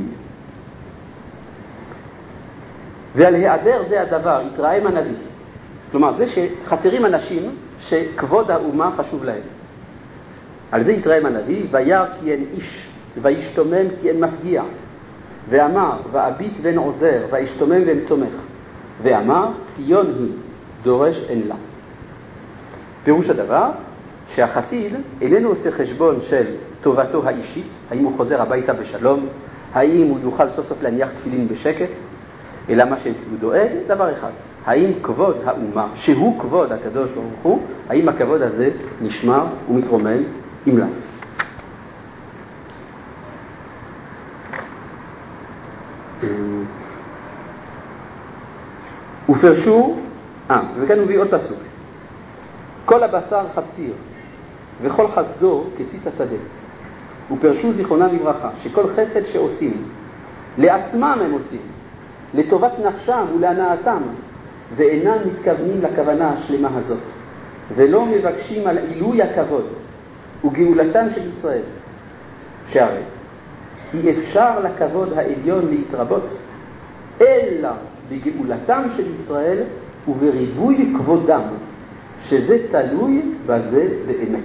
[SPEAKER 1] ועל היעדר זה הדבר התרעם הנביא. כלומר, זה שחסרים אנשים שכבוד האומה חשוב להם. על זה התרעם הנביא, וירא כי אין איש, וישתומם כי אין מפגיע. ואמר, ואביט ואין עוזר, ואשתומם ואין צומח. ואמר, ציון היא, דורש אין לה. פירוש הדבר, שהחסיד איננו עושה חשבון של טובתו האישית, האם הוא חוזר הביתה בשלום, האם הוא יוכל סוף סוף להניח תפילין בשקט, אלא מה שהוא דואג, דבר אחד, האם כבוד האומה, שהוא כבוד הקדוש ברוך הוא, האם הכבוד הזה נשמר ומתרומם עם לה. ופרשו, וכאן הוא מביא עוד פסוק, כל הבשר חציר וכל חסדו כציץ השדה. ופרשו זיכרונם לברכה שכל חסד שעושים לעצמם הם עושים, לטובת נפשם ולהנאתם, ואינם מתכוונים לכוונה השלמה הזאת, ולא מבקשים על עילוי הכבוד וגאולתן של ישראל, שהרי אי אפשר לכבוד העליון להתרבות אלא בגאולתם של ישראל ובריבוי כבודם, שזה תלוי בזה באמת.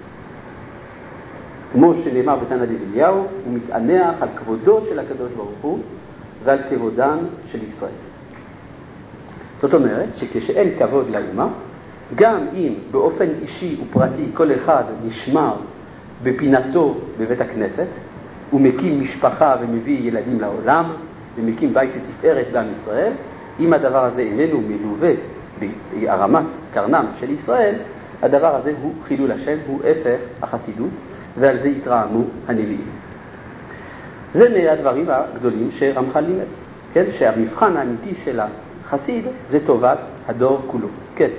[SPEAKER 1] כמו שנאמר בתנא דבי אליהו, הוא מתענח על כבודו של הקדוש ברוך הוא ועל כבודן של ישראל. זאת אומרת שכשאין כבוד לאומה, גם אם באופן אישי ופרטי כל אחד נשמר בפינתו בבית הכנסת, הוא מקים משפחה ומביא ילדים לעולם, ומקים בית לתפארת בעם ישראל, אם הדבר הזה איננו מלווה בהרמת קרנם של ישראל, הדבר הזה הוא חילול השם, הוא הפך החסידות, ועל זה התרעמו הנביאים. זה מהדברים הגדולים שרמח"ל לימד, כן? שהמבחן האמיתי של החסיד זה טובת הדור כולו. כן.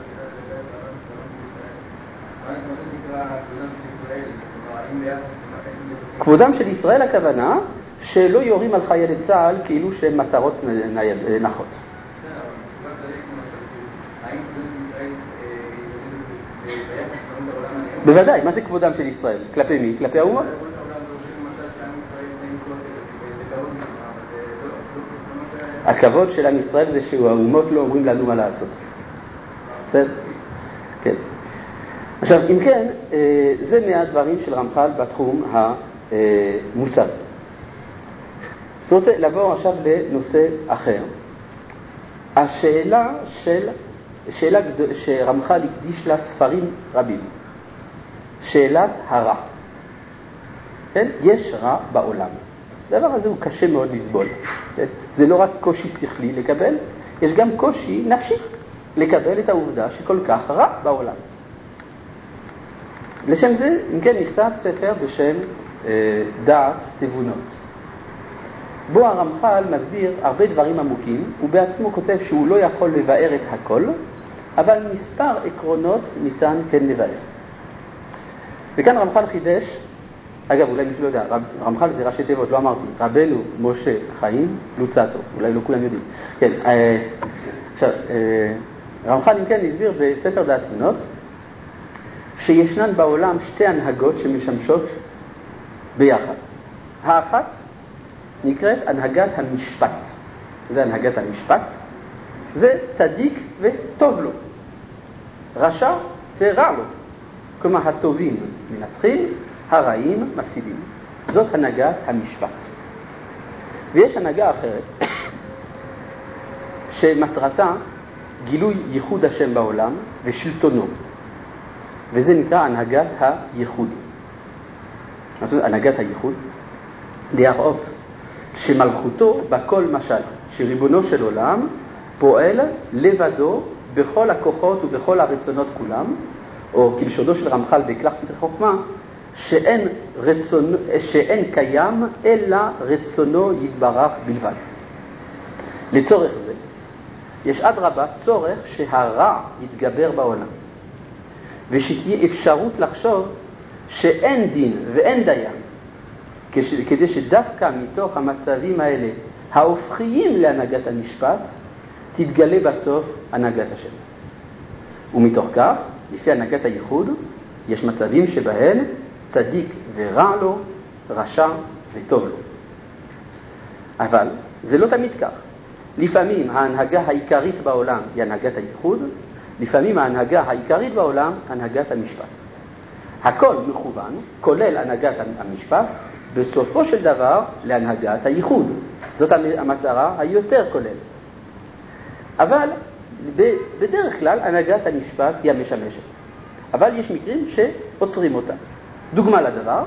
[SPEAKER 1] כבודם של ישראל הכוונה שלא יורים על חיילי צה"ל כאילו שהם מטרות נחות. בוודאי, מה זה כבודם של ישראל? כלפי מי? כלפי האומות? הכבוד של עם ישראל זה שהאומות לא אומרים לנו מה לעשות. בסדר? כן. עכשיו, אם כן, זה מהדברים של רמח"ל בתחום המוסר. אני רוצה לעבור עכשיו לנושא אחר. השאלה שרמח"ל הקדיש לה ספרים רבים. שאלת הרע. כן? יש רע בעולם. הדבר הזה הוא קשה מאוד לסבול. כן? זה לא רק קושי שכלי לקבל, יש גם קושי נפשי לקבל את העובדה שכל כך רע בעולם. לשם זה, אם כן, נכתב ספר בשם דעת תבונות. בו הרמח"ל מסביר הרבה דברים עמוקים, הוא בעצמו כותב שהוא לא יכול לבאר את הכל, אבל מספר עקרונות ניתן כן לבאר. וכאן רמח"ל חידש, אגב, אולי מישהו לא יודע, רמח"ל זה ראשי תיבות, לא אמרתי, רבנו משה חיים לוצאטו, אולי לא כולם יודעים. כן, עכשיו, רמח"ל אם כן הסביר בספר דעת תבונות, שישנן בעולם שתי הנהגות שמשמשות ביחד. האחת נקראת הנהגת המשפט. זה הנהגת המשפט. זה צדיק וטוב לו. רשע ורע לו. כלומר, הטובים מנצחים, הרעים מפסידים. זאת הנהגת המשפט. ויש הנהגה אחרת, שמטרתה גילוי ייחוד השם בעולם ושלטונו. וזה נקרא הנהגת הייחוד. מה זאת הנהגת הייחוד? להראות שמלכותו בכל משל, שריבונו של עולם פועל לבדו בכל הכוחות ובכל הרצונות כולם, או כלשונו של רמח"ל בכרך פתחי חוכמה, שאין קיים אלא רצונו יתברך בלבד. לצורך זה יש אדרבה צורך שהרע יתגבר בעולם, ושתהיה אפשרות לחשוב שאין דין ואין דיין, כדי שדווקא מתוך המצבים האלה ההופכיים להנהגת המשפט תתגלה בסוף הנהגת השם. ומתוך כך, לפי הנהגת הייחוד, יש מצבים שבהם צדיק ורע לו, רשע וטוב לו. אבל זה לא תמיד כך. לפעמים ההנהגה העיקרית בעולם היא הנהגת הייחוד, לפעמים ההנהגה העיקרית בעולם הנהגת המשפט. הכל מכוון, כולל הנהגת המשפט, בסופו של דבר להנהגת הייחוד. זאת המטרה היותר כוללת. אבל בדרך כלל הנהגת המשפט היא המשמשת. אבל יש מקרים שעוצרים אותה. דוגמה לדבר,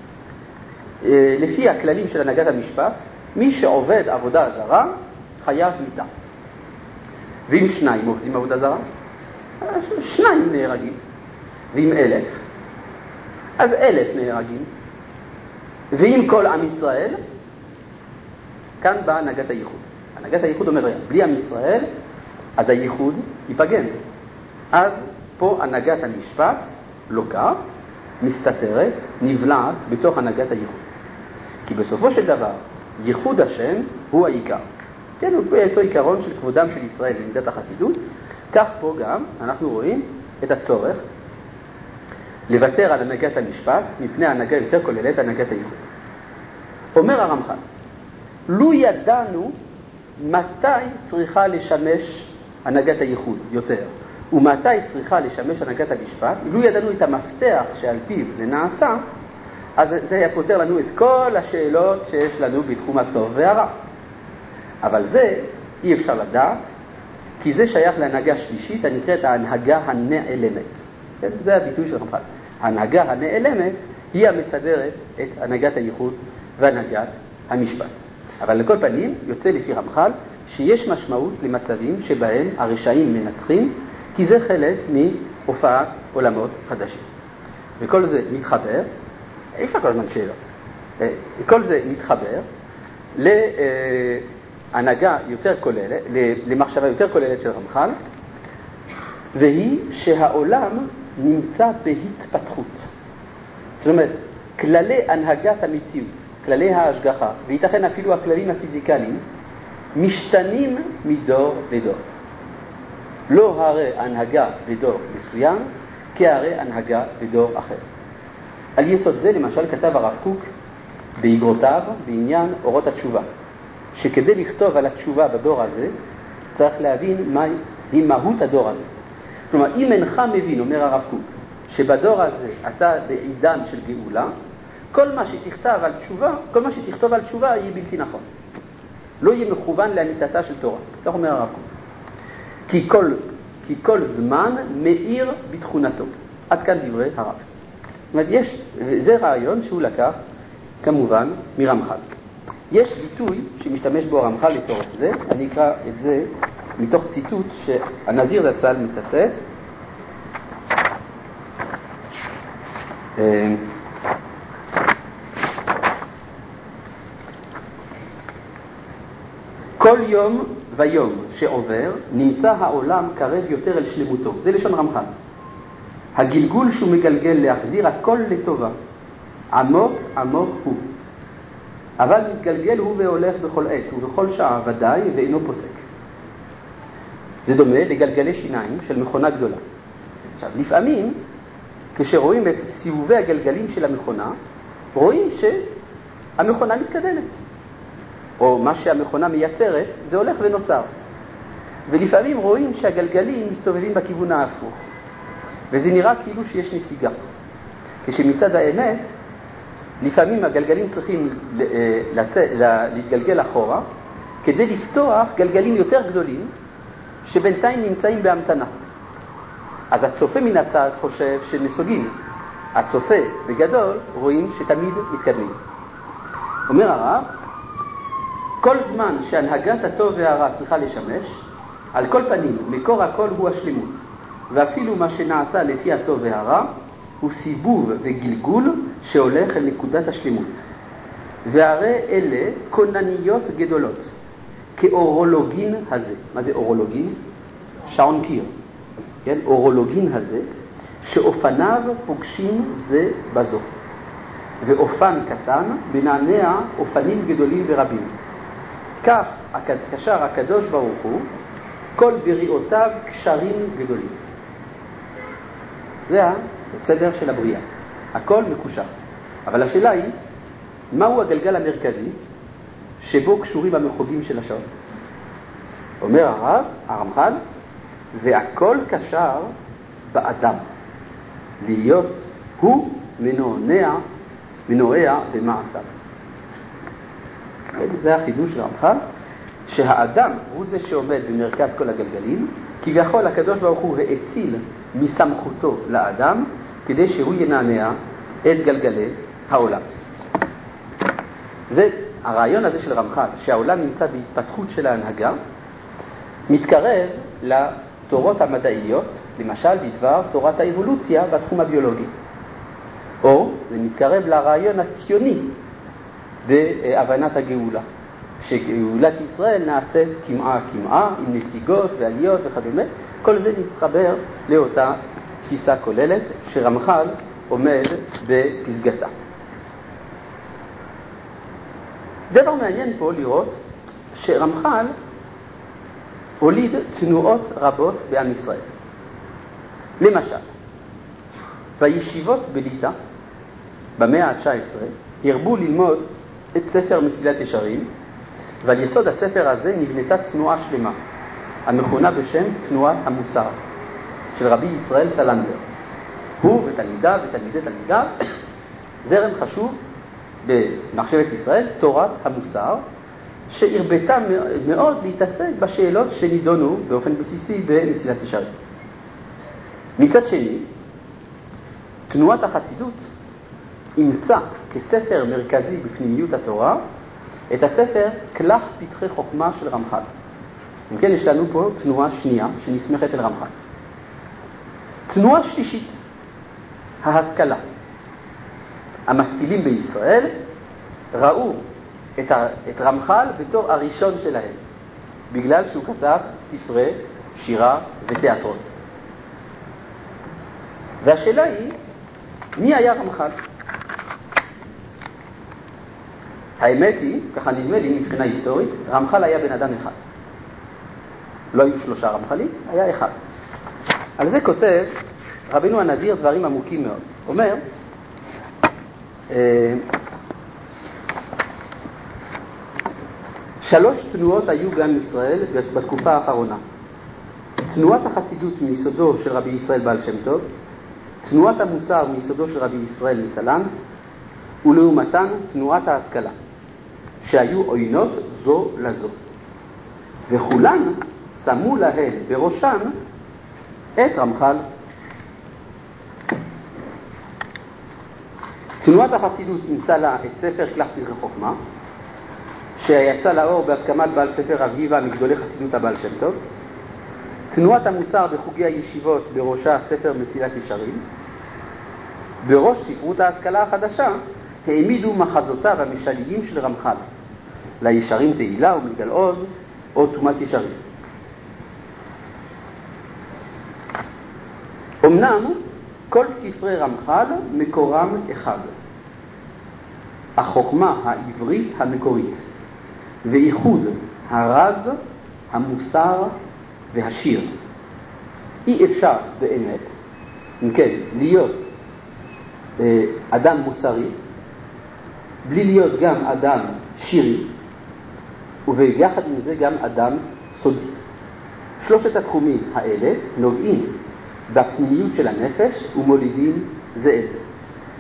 [SPEAKER 1] לפי הכללים של הנהגת המשפט, מי שעובד עבודה זרה חייב מיתה. ואם 2 עובדים עבודה זרה, 2 נהרגים. ואם 1,000, אז 1,000 נהרגים. ואם כל עם ישראל, כאן באה הנהגת הייחוד. הנהגת הייחוד אומר, בלי עם ישראל, אז הייחוד ייפגם. אז פה הנהגת המשפט לוקה, מסתתרת, נבלעת בתוך הנהגת הייחוד. כי בסופו של דבר, ייחוד השם הוא העיקר. כן, הוא אותו עיקרון של כבודם של ישראל במידת החסידות. כך פה גם אנחנו רואים את הצורך לוותר על הנהגת המשפט מפני ההנהגה יותר כוללת, הנהגת הייחוד. אומר הרמח"ל, לו ידענו מתי צריכה לשמש הנהגת הייחוד יותר, ומתי צריכה לשמש הנהגת המשפט, לו ידענו את המפתח שעל פיו זה נעשה, אז זה היה פותר לנו את כל השאלות שיש לנו בתחום הטוב והרע. אבל זה אי אפשר לדעת, כי זה שייך להנהגה שלישית, הנקראת ההנהגה הנעלמת. כן? זה הביטוי של הרמח"ל. ההנהגה הנעלמת היא המסדרת את הנהגת הייחוד והנהגת המשפט. אבל לכל פנים יוצא לפי רמח"ל שיש משמעות למצבים שבהם הרשעים מנצחים, כי זה חלק מהופעת עולמות חדשים. וכל זה מתחבר, אי אפשר כל הזמן שאלות, כל זה מתחבר להנהגה יותר כוללת, למחשבה יותר כוללת של רמח"ל, והיא שהעולם נמצא בהתפתחות. זאת אומרת, כללי הנהגת המציאות, כללי ההשגחה, וייתכן אפילו הכללים הפיזיקליים, משתנים מדור לדור. לא הרי הנהגה בדור מסוים, כהרי הנהגה בדור אחר. על יסוד זה למשל כתב הרב קוק באגרותיו בעניין אורות התשובה, שכדי לכתוב על התשובה בדור הזה, צריך להבין מהי מהות הדור הזה. כלומר, אם אינך מבין, אומר הרב קוק, שבדור הזה אתה בעידן של גאולה, כל מה שתכתוב על תשובה יהיה בלתי נכון. לא יהיה מכוון לאמיתתה של תורה. כך אומר הרב קוק. כי כל זמן מאיר בתכונתו. עד כאן דברי הרב. זאת אומרת, זה רעיון שהוא לקח, כמובן, מרמח"ל. יש ביטוי שמשתמש בו הרמח"ל לצורך זה, אני אקרא את זה מתוך ציטוט שהנזיר זצ"ל מצטט. כל יום ויום שעובר נמצא העולם קרב יותר אל שלמותו. זה לשון רמח"ל. הגלגול שהוא מגלגל להחזיר הכל לטובה. עמוק עמוק הוא. אבל מתגלגל הוא והולך בכל עת ובכל שעה ודאי ואינו פוסק. זה דומה לגלגלי שיניים של מכונה גדולה. עכשיו, לפעמים כשרואים את סיבובי הגלגלים של המכונה, רואים שהמכונה מתקדמת. או מה שהמכונה מייצרת, זה הולך ונוצר. ולפעמים רואים שהגלגלים מסתובבים בכיוון ההפוך. וזה נראה כאילו שיש נסיגה. כשמצד האמת, לפעמים הגלגלים צריכים להתגלגל אחורה, כדי לפתוח גלגלים יותר גדולים, שבינתיים נמצאים בהמתנה. אז הצופה מן הצד חושב שנסוגים. הצופה בגדול רואים שתמיד מתקדמים. אומר הרב, כל זמן שהנהגת הטוב והרע צריכה לשמש, על כל פנים, מקור הכל הוא השלמות. ואפילו מה שנעשה לפי הטוב והרע, הוא סיבוב וגלגול שהולך אל נקודת השלמות. והרי אלה קונניות גדולות, כאורולוגין הזה. מה זה אורולוגין? שעון קיר. כן? אורולוגין הזה, שאופניו פוגשים זה בזו. ואופן קטן מנענע אופנים גדולים ורבים. כך קשר הקדוש ברוך הוא כל בריאותיו קשרים גדולים. זה הסדר של הבריאה. הכל מקושר. אבל השאלה היא, מהו הגלגל המרכזי שבו קשורים המחוגים של השעון? אומר הרב, הרמח"ל, והכל קשר באדם. להיות הוא מנענע ונורע במעשיו. זה החידוש של רמח"ל, שהאדם הוא זה שעומד במרכז כל הגלגלים, כביכול הקדוש ברוך הוא האציל מסמכותו לאדם, כדי שהוא ינענע את גלגלי העולם. זה הרעיון הזה של רמח"ל, שהעולם נמצא בהתפתחות של ההנהגה, מתקרב לתורות המדעיות, למשל בדבר תורת האבולוציה בתחום הביולוגי. או זה מתקרב לרעיון הציוני בהבנת הגאולה, שגאולת ישראל נעשית כמעה כמעה, עם נסיגות ועליות וכדומה. כל זה מתחבר לאותה תפיסה כוללת שרמח"ל עומד בפסגתה. דבר מעניין פה לראות שרמח"ל הוליד תנועות רבות בעם ישראל. למשל, בישיבות בליטא במאה ה-19 הרבו ללמוד את ספר מסילת ישרים, ועל יסוד הספר הזה נבנתה תנועה שלמה המכונה בשם תנועת המוסר של רבי ישראל סלנדר. הוא ותלמידיו ותלמידי תלמידיו, זרם חשוב במחשבת ישראל, תורת המוסר, שהרבתה מאוד להתעסק בשאלות שנידונו באופן בסיסי במסילת ישרים. מצד שני, תנועת החסידות אימצה כספר מרכזי בפנימיות התורה את הספר כלך פתחי חוכמה של רמח"ל. אם כן, יש לנו פה תנועה שנייה שנסמכת אל רמח"ל. תנועה שלישית, ההשכלה. המשכילים בישראל ראו את רמח"ל בתור הראשון שלהם, בגלל שהוא כתב ספרי שירה ותיאטרון. והשאלה היא, מי היה רמח"ל? האמת היא, ככה נדמה לי מבחינה היסטורית, רמח"ל היה בן אדם אחד. לא היו 3 רמח"לים, היה אחד. על זה כותב רבינו הנזיר דברים עמוקים מאוד. אומר, שלוש תנועות היו בעם ישראל בתקופה האחרונה. תנועת החסידות מיסודו של רבי ישראל בעל שם טוב, תנועת המוסר מיסודו של רבי ישראל מסלנט, ולעומתן תנועת ההשכלה, שהיו עוינות זו לזו. וכולן שמו להן בראשן את רמח"ל. תנועת החסידות נמצא לה את ספר כלך פתחי חוכמה, שיצא לאור בהסכמת בעל ספר אביבה מגדולי חסידות הבעל שם טוב. תנועת המוסר בחוגי הישיבות בראשה ספר מסילת ישרים. בראש ספרות ההשכלה החדשה העמידו מחזותיו המשליים של רמח"ל, לישרים תהילה ומגדל עוז או תומת ישרים. אמנם כל ספרי רמח"ל מקורם אחד, החוכמה העברית המקורית, ואיחוד הרז, המוסר והשיר. אי אפשר באמת, אם כן, להיות אדם מוסרי בלי להיות גם אדם שירי, וביחד עם זה גם אדם סודי. שלושת התחומים האלה נוגעים בפנימיות של הנפש ומולידים זה את זה.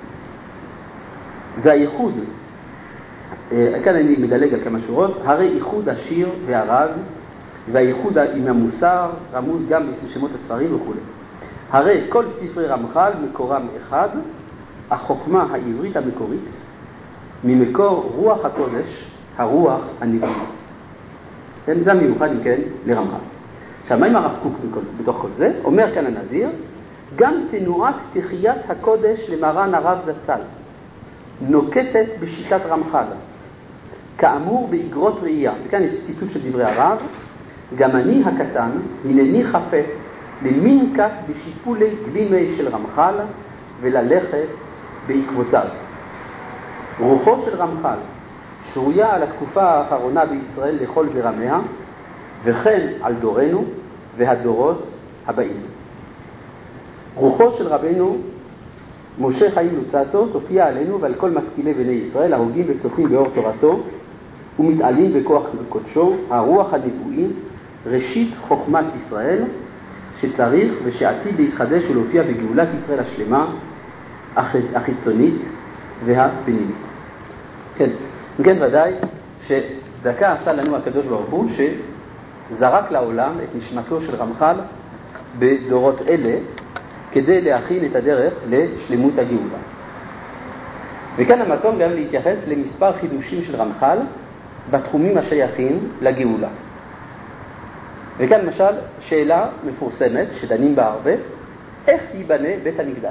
[SPEAKER 1] והייחוד, כאן אני מדלג על כמה שורות, הרי ייחוד השיר והרז והייחוד עם המוסר רמוז גם בשמות הספרים וכו'. הרי כל ספרי רמח"ל מקורם אחד, החוכמה העברית המקורית, ממקור רוח הקודש, הרוח הנבואי. זה מיוחד אם כן לרמח"ל. עכשיו, מה עם הרב קוק בתוך כל זה? אומר כאן הנזיר, גם תנועת תחיית הקודש למרן הרב זצ"ל נוקטת בשיטת רמח"ל, כאמור באגרות ראייה. וכאן יש ציטוט של דברי הרב, גם אני הקטן הנני חפץ למינקת בשיפולי גלימי של רמח"ל וללכת בעקבותיו. רוחו של רמח"ל שרויה על התקופה האחרונה בישראל לכל זרמיה, וכן על דורנו והדורות הבאים. רוחו של רבנו משה חיים לוצאטו תופיע עלינו ועל כל משכילי בני ישראל ההוגים וצופים באור תורתו ומתעלים בכוח קודשו, הרוח הנבואי, ראשית חוכמת ישראל שצריך ושעתיד להתחדש ולהופיע בגאולת ישראל השלמה החיצונית והפנימית. כן, כן ודאי שצדקה עשה לנו הקדוש ברוך הוא שזרק לעולם את נשמתו של רמח"ל בדורות אלה כדי להכין את הדרך לשלמות הגאולה. וכאן המקום גם להתייחס למספר חידושים של רמח"ל בתחומים השייכים לגאולה. וכאן למשל שאלה מפורסמת שדנים בה הרבה, איך ייבנה בית המקדש?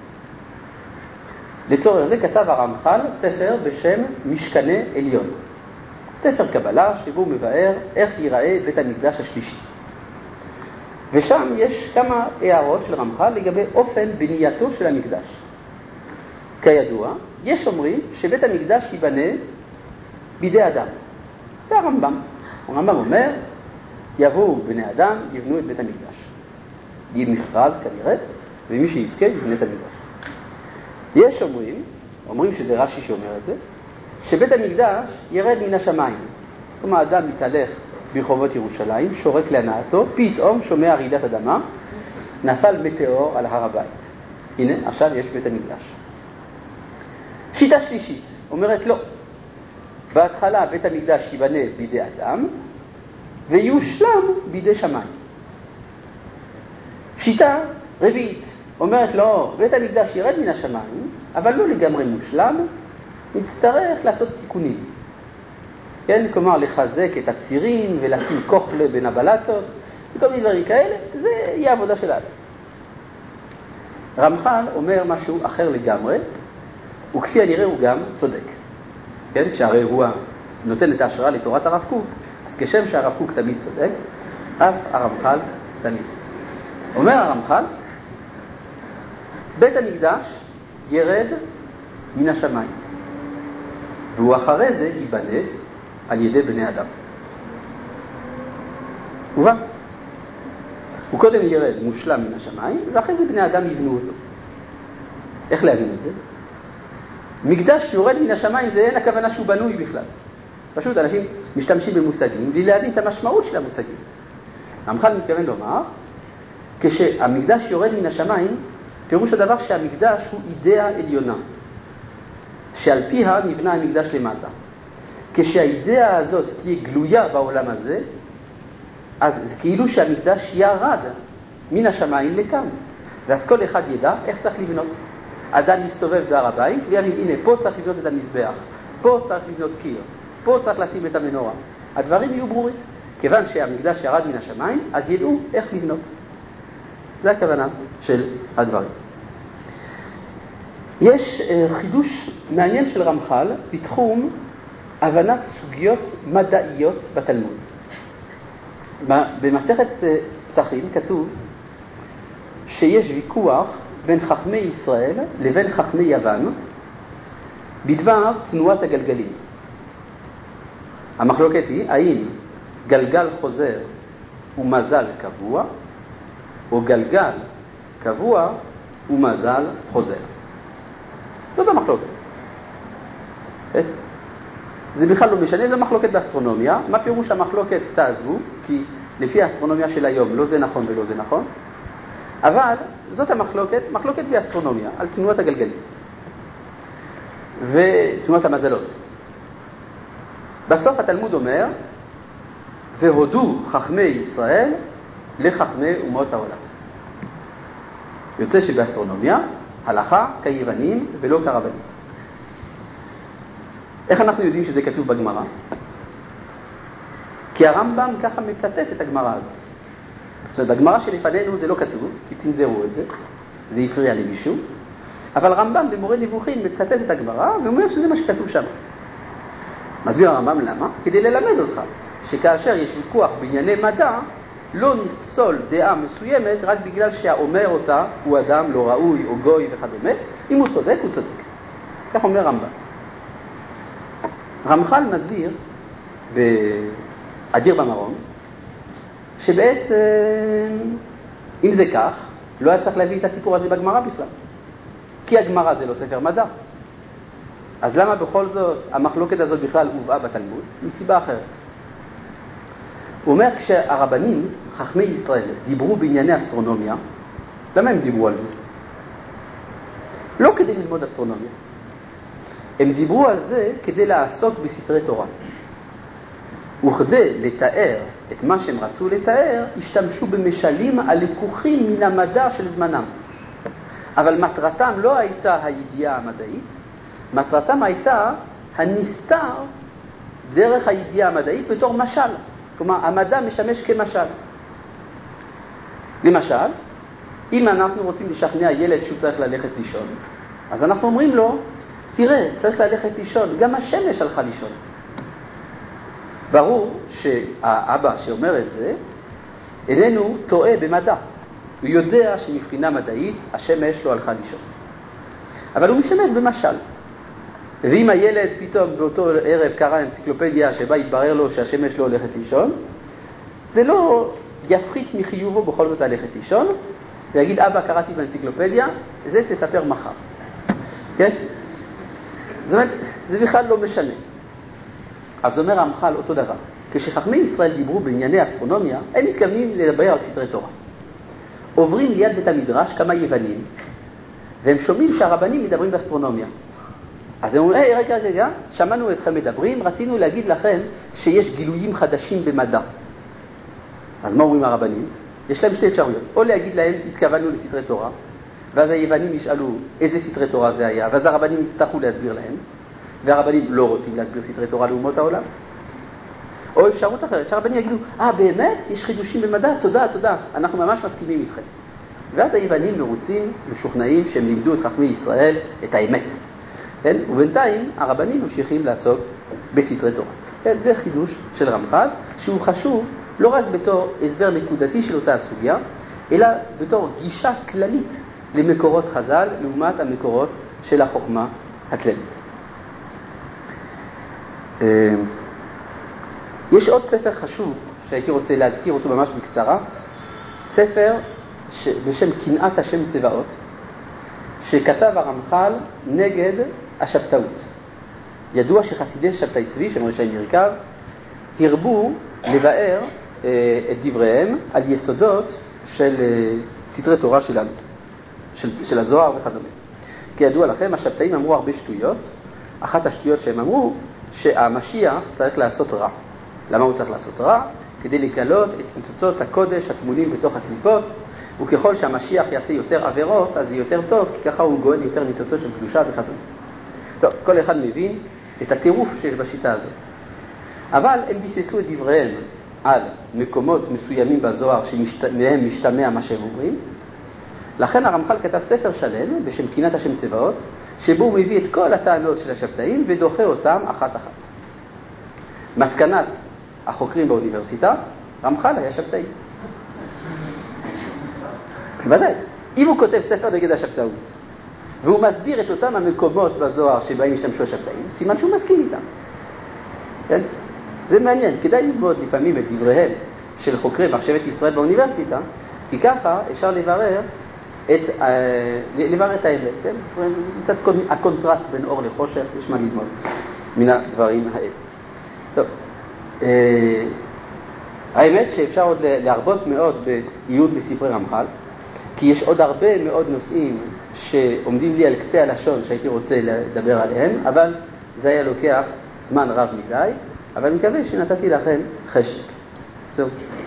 [SPEAKER 1] לצורך זה כתב הרמח"ל ספר בשם משכני עליון, ספר קבלה שבו הוא מבאר איך ייראה בית המקדש השלישי. ושם יש כמה הערות של רמח"ל לגבי אופן בנייתו של המקדש. כידוע, יש אומרים שבית המקדש ייבנה בידי אדם. זה הרמב"ם. הרמב"ם אומר, יבואו בני אדם, יבנו את בית המקדש. יהיה מכרז כנראה, ומי שיזכה יבנה את המקדש. יש אומרים שזה רש"י שאומר את זה, שבית המקדש ירד מן השמיים. כלומר, האדם מתהלך ברחובות ירושלים, שורק להנאתו, פתאום שומע רעידת אדמה, נפל מטאור על הר הבית. הנה, עכשיו יש בית המקדש. שיטה שלישית אומרת לא. בהתחלה בית המקדש ייבנה בידי אדם, ויושלם בידי שמיים. שיטה רביעית אומרת לא, בית המקדש ירד מן השמיים, אבל לא לגמרי מושלם, נצטרך לעשות תיקונים. כן, כלומר לחזק את הצירים ולשים כוחלה בין הבלטות, וכל מיני דברים כאלה, זה יהיה עבודה של האדם. רמח"ל אומר משהו אחר לגמרי, וכפי הנראה הוא גם צודק. כן, שהרי הוא נותן את ההשראה לתורת הרב קוק, אז כשם שהרב קוק תמיד צודק, אף הרמח"ל תמיד. אומר הרמח"ל, בית המקדש ירד מן השמיים, והוא אחרי זה ייבנה על ידי בני אדם. הוא קודם ירד מושלם מן השמיים, ואחרי זה בני אדם יבנו אותו. איך להבין את זה? מקדש יורד מן השמיים זה אין הכוונה שהוא בנוי בכלל. פשוט אנשים משתמשים במושגים בלי להבין את המשמעות של המושגים. הרמח"ל מתכוון לומר, כשהמקדש יורד מן השמיים, פירוש הדבר שהמקדש הוא אידאה עליונה, שעל פיה נבנה המקדש למטה. כשהאידאה הזאת תהיה גלויה בעולם הזה, אז זה כאילו שהמקדש ירד מן השמיים לכאן. ואז כל אחד ידע איך צריך לבנות. אדם יסתובב בהר הבית ויגיד, הנה, פה צריך לבנות את המזבח, פה צריך לבנות קיר, פה צריך לשים את המנורה. הדברים יהיו ברורים. כיוון שהמקדש ירד מן השמיים, אז ידעו איך לבנות. זה הכוונה של הדברים. יש חידוש מעניין של רמח"ל בתחום הבנת סוגיות מדעיות בתלמוד. במסכת פסחים כתוב שיש ויכוח בין חכמי ישראל לבין חכמי יוון בדבר תנועת הגלגלים. המחלוקת היא האם גלגל חוזר הוא מזל קבוע, או גלגל קבוע הוא מזל חוזר. זאת המחלוקת. זה בכלל לא משנה, זה מחלוקת באסטרונומיה. מה פירוש המחלוקת? תעזבו, כי לפי האסטרונומיה של היום לא זה נכון ולא זה נכון. אבל זאת המחלוקת, מחלוקת באסטרונומיה, על תנועת הגלגלים ותנועת המזלות. בסוף התלמוד אומר, והודו חכמי ישראל לחכמי אומות העולם. יוצא שבאסטרונומיה הלכה כיוונים ולא כרבנים. איך אנחנו יודעים שזה כתוב בגמרא? כי הרמב"ם ככה מצטט את הגמרא הזאת. זאת אומרת, בגמרא שלפנינו זה לא כתוב, כי צנזרו את זה, זה הפריע למישהו, אבל רמב"ם במורה נבוכים מצטט את הגמרא ואומר שזה מה שכתוב שם. מסביר הרמב"ם למה? כדי ללמד אותך שכאשר יש ויכוח בענייני מדע, לא נפסול דעה מסוימת רק בגלל שהאומר אותה הוא אדם לא ראוי או גוי וכדומה. אם הוא צודק, הוא צודק. כך אומר רמב"ם. רמח"ל מסביר באדיר במרום שבעצם אם זה כך לא היה צריך להביא את הסיפור הזה בגמרא בכלל, כי הגמרא זה לא ספר מדע. אז למה בכל זאת המחלוקת הזאת בכלל הובאה בתלמוד? מסיבה אחרת. הוא אומר, כשהרבנים, חכמי ישראל, דיברו בענייני אסטרונומיה, למה הם דיברו על זה? לא כדי ללמוד אסטרונומיה, הם דיברו על זה כדי לעסוק בסתרי תורה. וכדי לתאר את מה שהם רצו לתאר, השתמשו במשלים הלקוחים מן המדע של זמנם. אבל מטרתם לא הייתה הידיעה המדעית, מטרתם הייתה הנסתר דרך הידיעה המדעית בתור משל. כלומר, המדע משמש כמשל. למשל, אם אנחנו רוצים לשכנע ילד שהוא צריך ללכת לישון, אז אנחנו אומרים לו, תראה, צריך ללכת לישון, גם השמש הלכה לישון. ברור שהאבא שאומר את זה, איננו טועה במדע. הוא יודע שמבחינה מדעית השמש לא הלכה לישון. אבל הוא משמש במשל. ואם הילד פתאום באותו ערב קרא אנציקלופדיה שבה התברר לו שהשמש לא הולכת לישון, זה לא יפחית מחיובו בכל זאת ללכת לישון, ויגיד, אבא, קראתי באנציקלופדיה, זה תספר מחר. כן? זאת אומרת, זה בכלל לא משנה. אז אומר רמח"ל אותו דבר. כשחכמי ישראל דיברו בענייני אסטרונומיה, הם מתכוונים לדבר על סתרי תורה. עוברים ליד בית המדרש כמה יוונים, והם שומעים שהרבנים מדברים באסטרונומיה. אז הם אומרים, רגע, שמענו אתכם מדברים, רצינו להגיד לכם שיש גילויים חדשים במדע. אז מה אומרים הרבנים? יש להם שתי אפשרויות. או להגיד להם, התכוונו לסתרי תורה, ואז היוונים ישאלו איזה סתרי תורה זה היה, ואז הרבנים יצטרכו להסביר להם, והרבנים לא רוצים להסביר סתרי תורה לאומות העולם. או אפשרות אחרת, שהרבנים יגידו, באמת? יש חידושים במדע? תודה, אנחנו ממש מסכימים איתכם. ואז היוונים מרוצים, משוכנעים שהם לימדו את חכמי ישראל את האמת. כן? ובינתיים הרבנים ממשיכים לעסוק בסתרי תורה. כן? זה חידוש של רמח"ל, שהוא חשוב לא רק בתור הסבר נקודתי של אותה הסוגיה, אלא בתור גישה כללית למקורות חז"ל, לעומת המקורות של החוכמה הכללית. יש עוד ספר חשוב שהייתי רוצה להזכיר אותו ממש בקצרה, ספר בשם קנאת השם צבאות, שכתב הרמח"ל נגד השבתאות. ידוע שחסידי שבתאי צבי, שהם רשעים ירכב, הרבו לבאר את דבריהם על יסודות של סתרי תורה שלנו, של הזוהר וכדומה. כי ידוע לכם, השבתאים אמרו הרבה שטויות. אחת השטויות שהם אמרו, שהמשיח צריך לעשות רע. למה הוא צריך לעשות רע? כדי לגלות את ניצוצות הקודש הטמונים בתוך הקליפות, וככל שהמשיח יעשה יותר עבירות, אז זה יותר טוב, כי ככה הוא גואל יותר ניצוצות של קדושה וכדומה. טוב, כל אחד מבין את הטירוף שיש בשיטה הזאת. אבל הם ביססו את דבריהם על מקומות מסוימים בזוהר שמהם משתמע מה שהם אומרים. לכן הרמח"ל כתב ספר שלם בשם קנאת השם צבאות, שבו הוא מביא את כל הטענות של השבתאים ודוחה אותם אחת אחת. מסקנת החוקרים באוניברסיטה, רמח"ל היה שבתאי. ודאי, אם הוא כותב ספר נגד השבתאות, והוא מסביר את אותם המקומות בזוהר שבהם השתמשו השבתאים, סימן שהוא מסכים איתם. כן? זה מעניין, כדאי ללמוד לפעמים את דבריהם של חוקרי מחשבת ישראל באוניברסיטה, כי ככה אפשר לברר את האמת. כן? קצת הקונטרסט בין אור לחושך, יש מה ללמוד מן הדברים האלה. טוב, האמת שאפשר עוד להרבות מאוד בעיון בספרי רמח"ל, כי יש עוד הרבה מאוד נושאים שעומדים לי על קצה הלשון שהייתי רוצה לדבר עליהם, אבל זה היה לוקח זמן רב מדי, אבל אני מקווה שנתתי לכם חשק. זהו.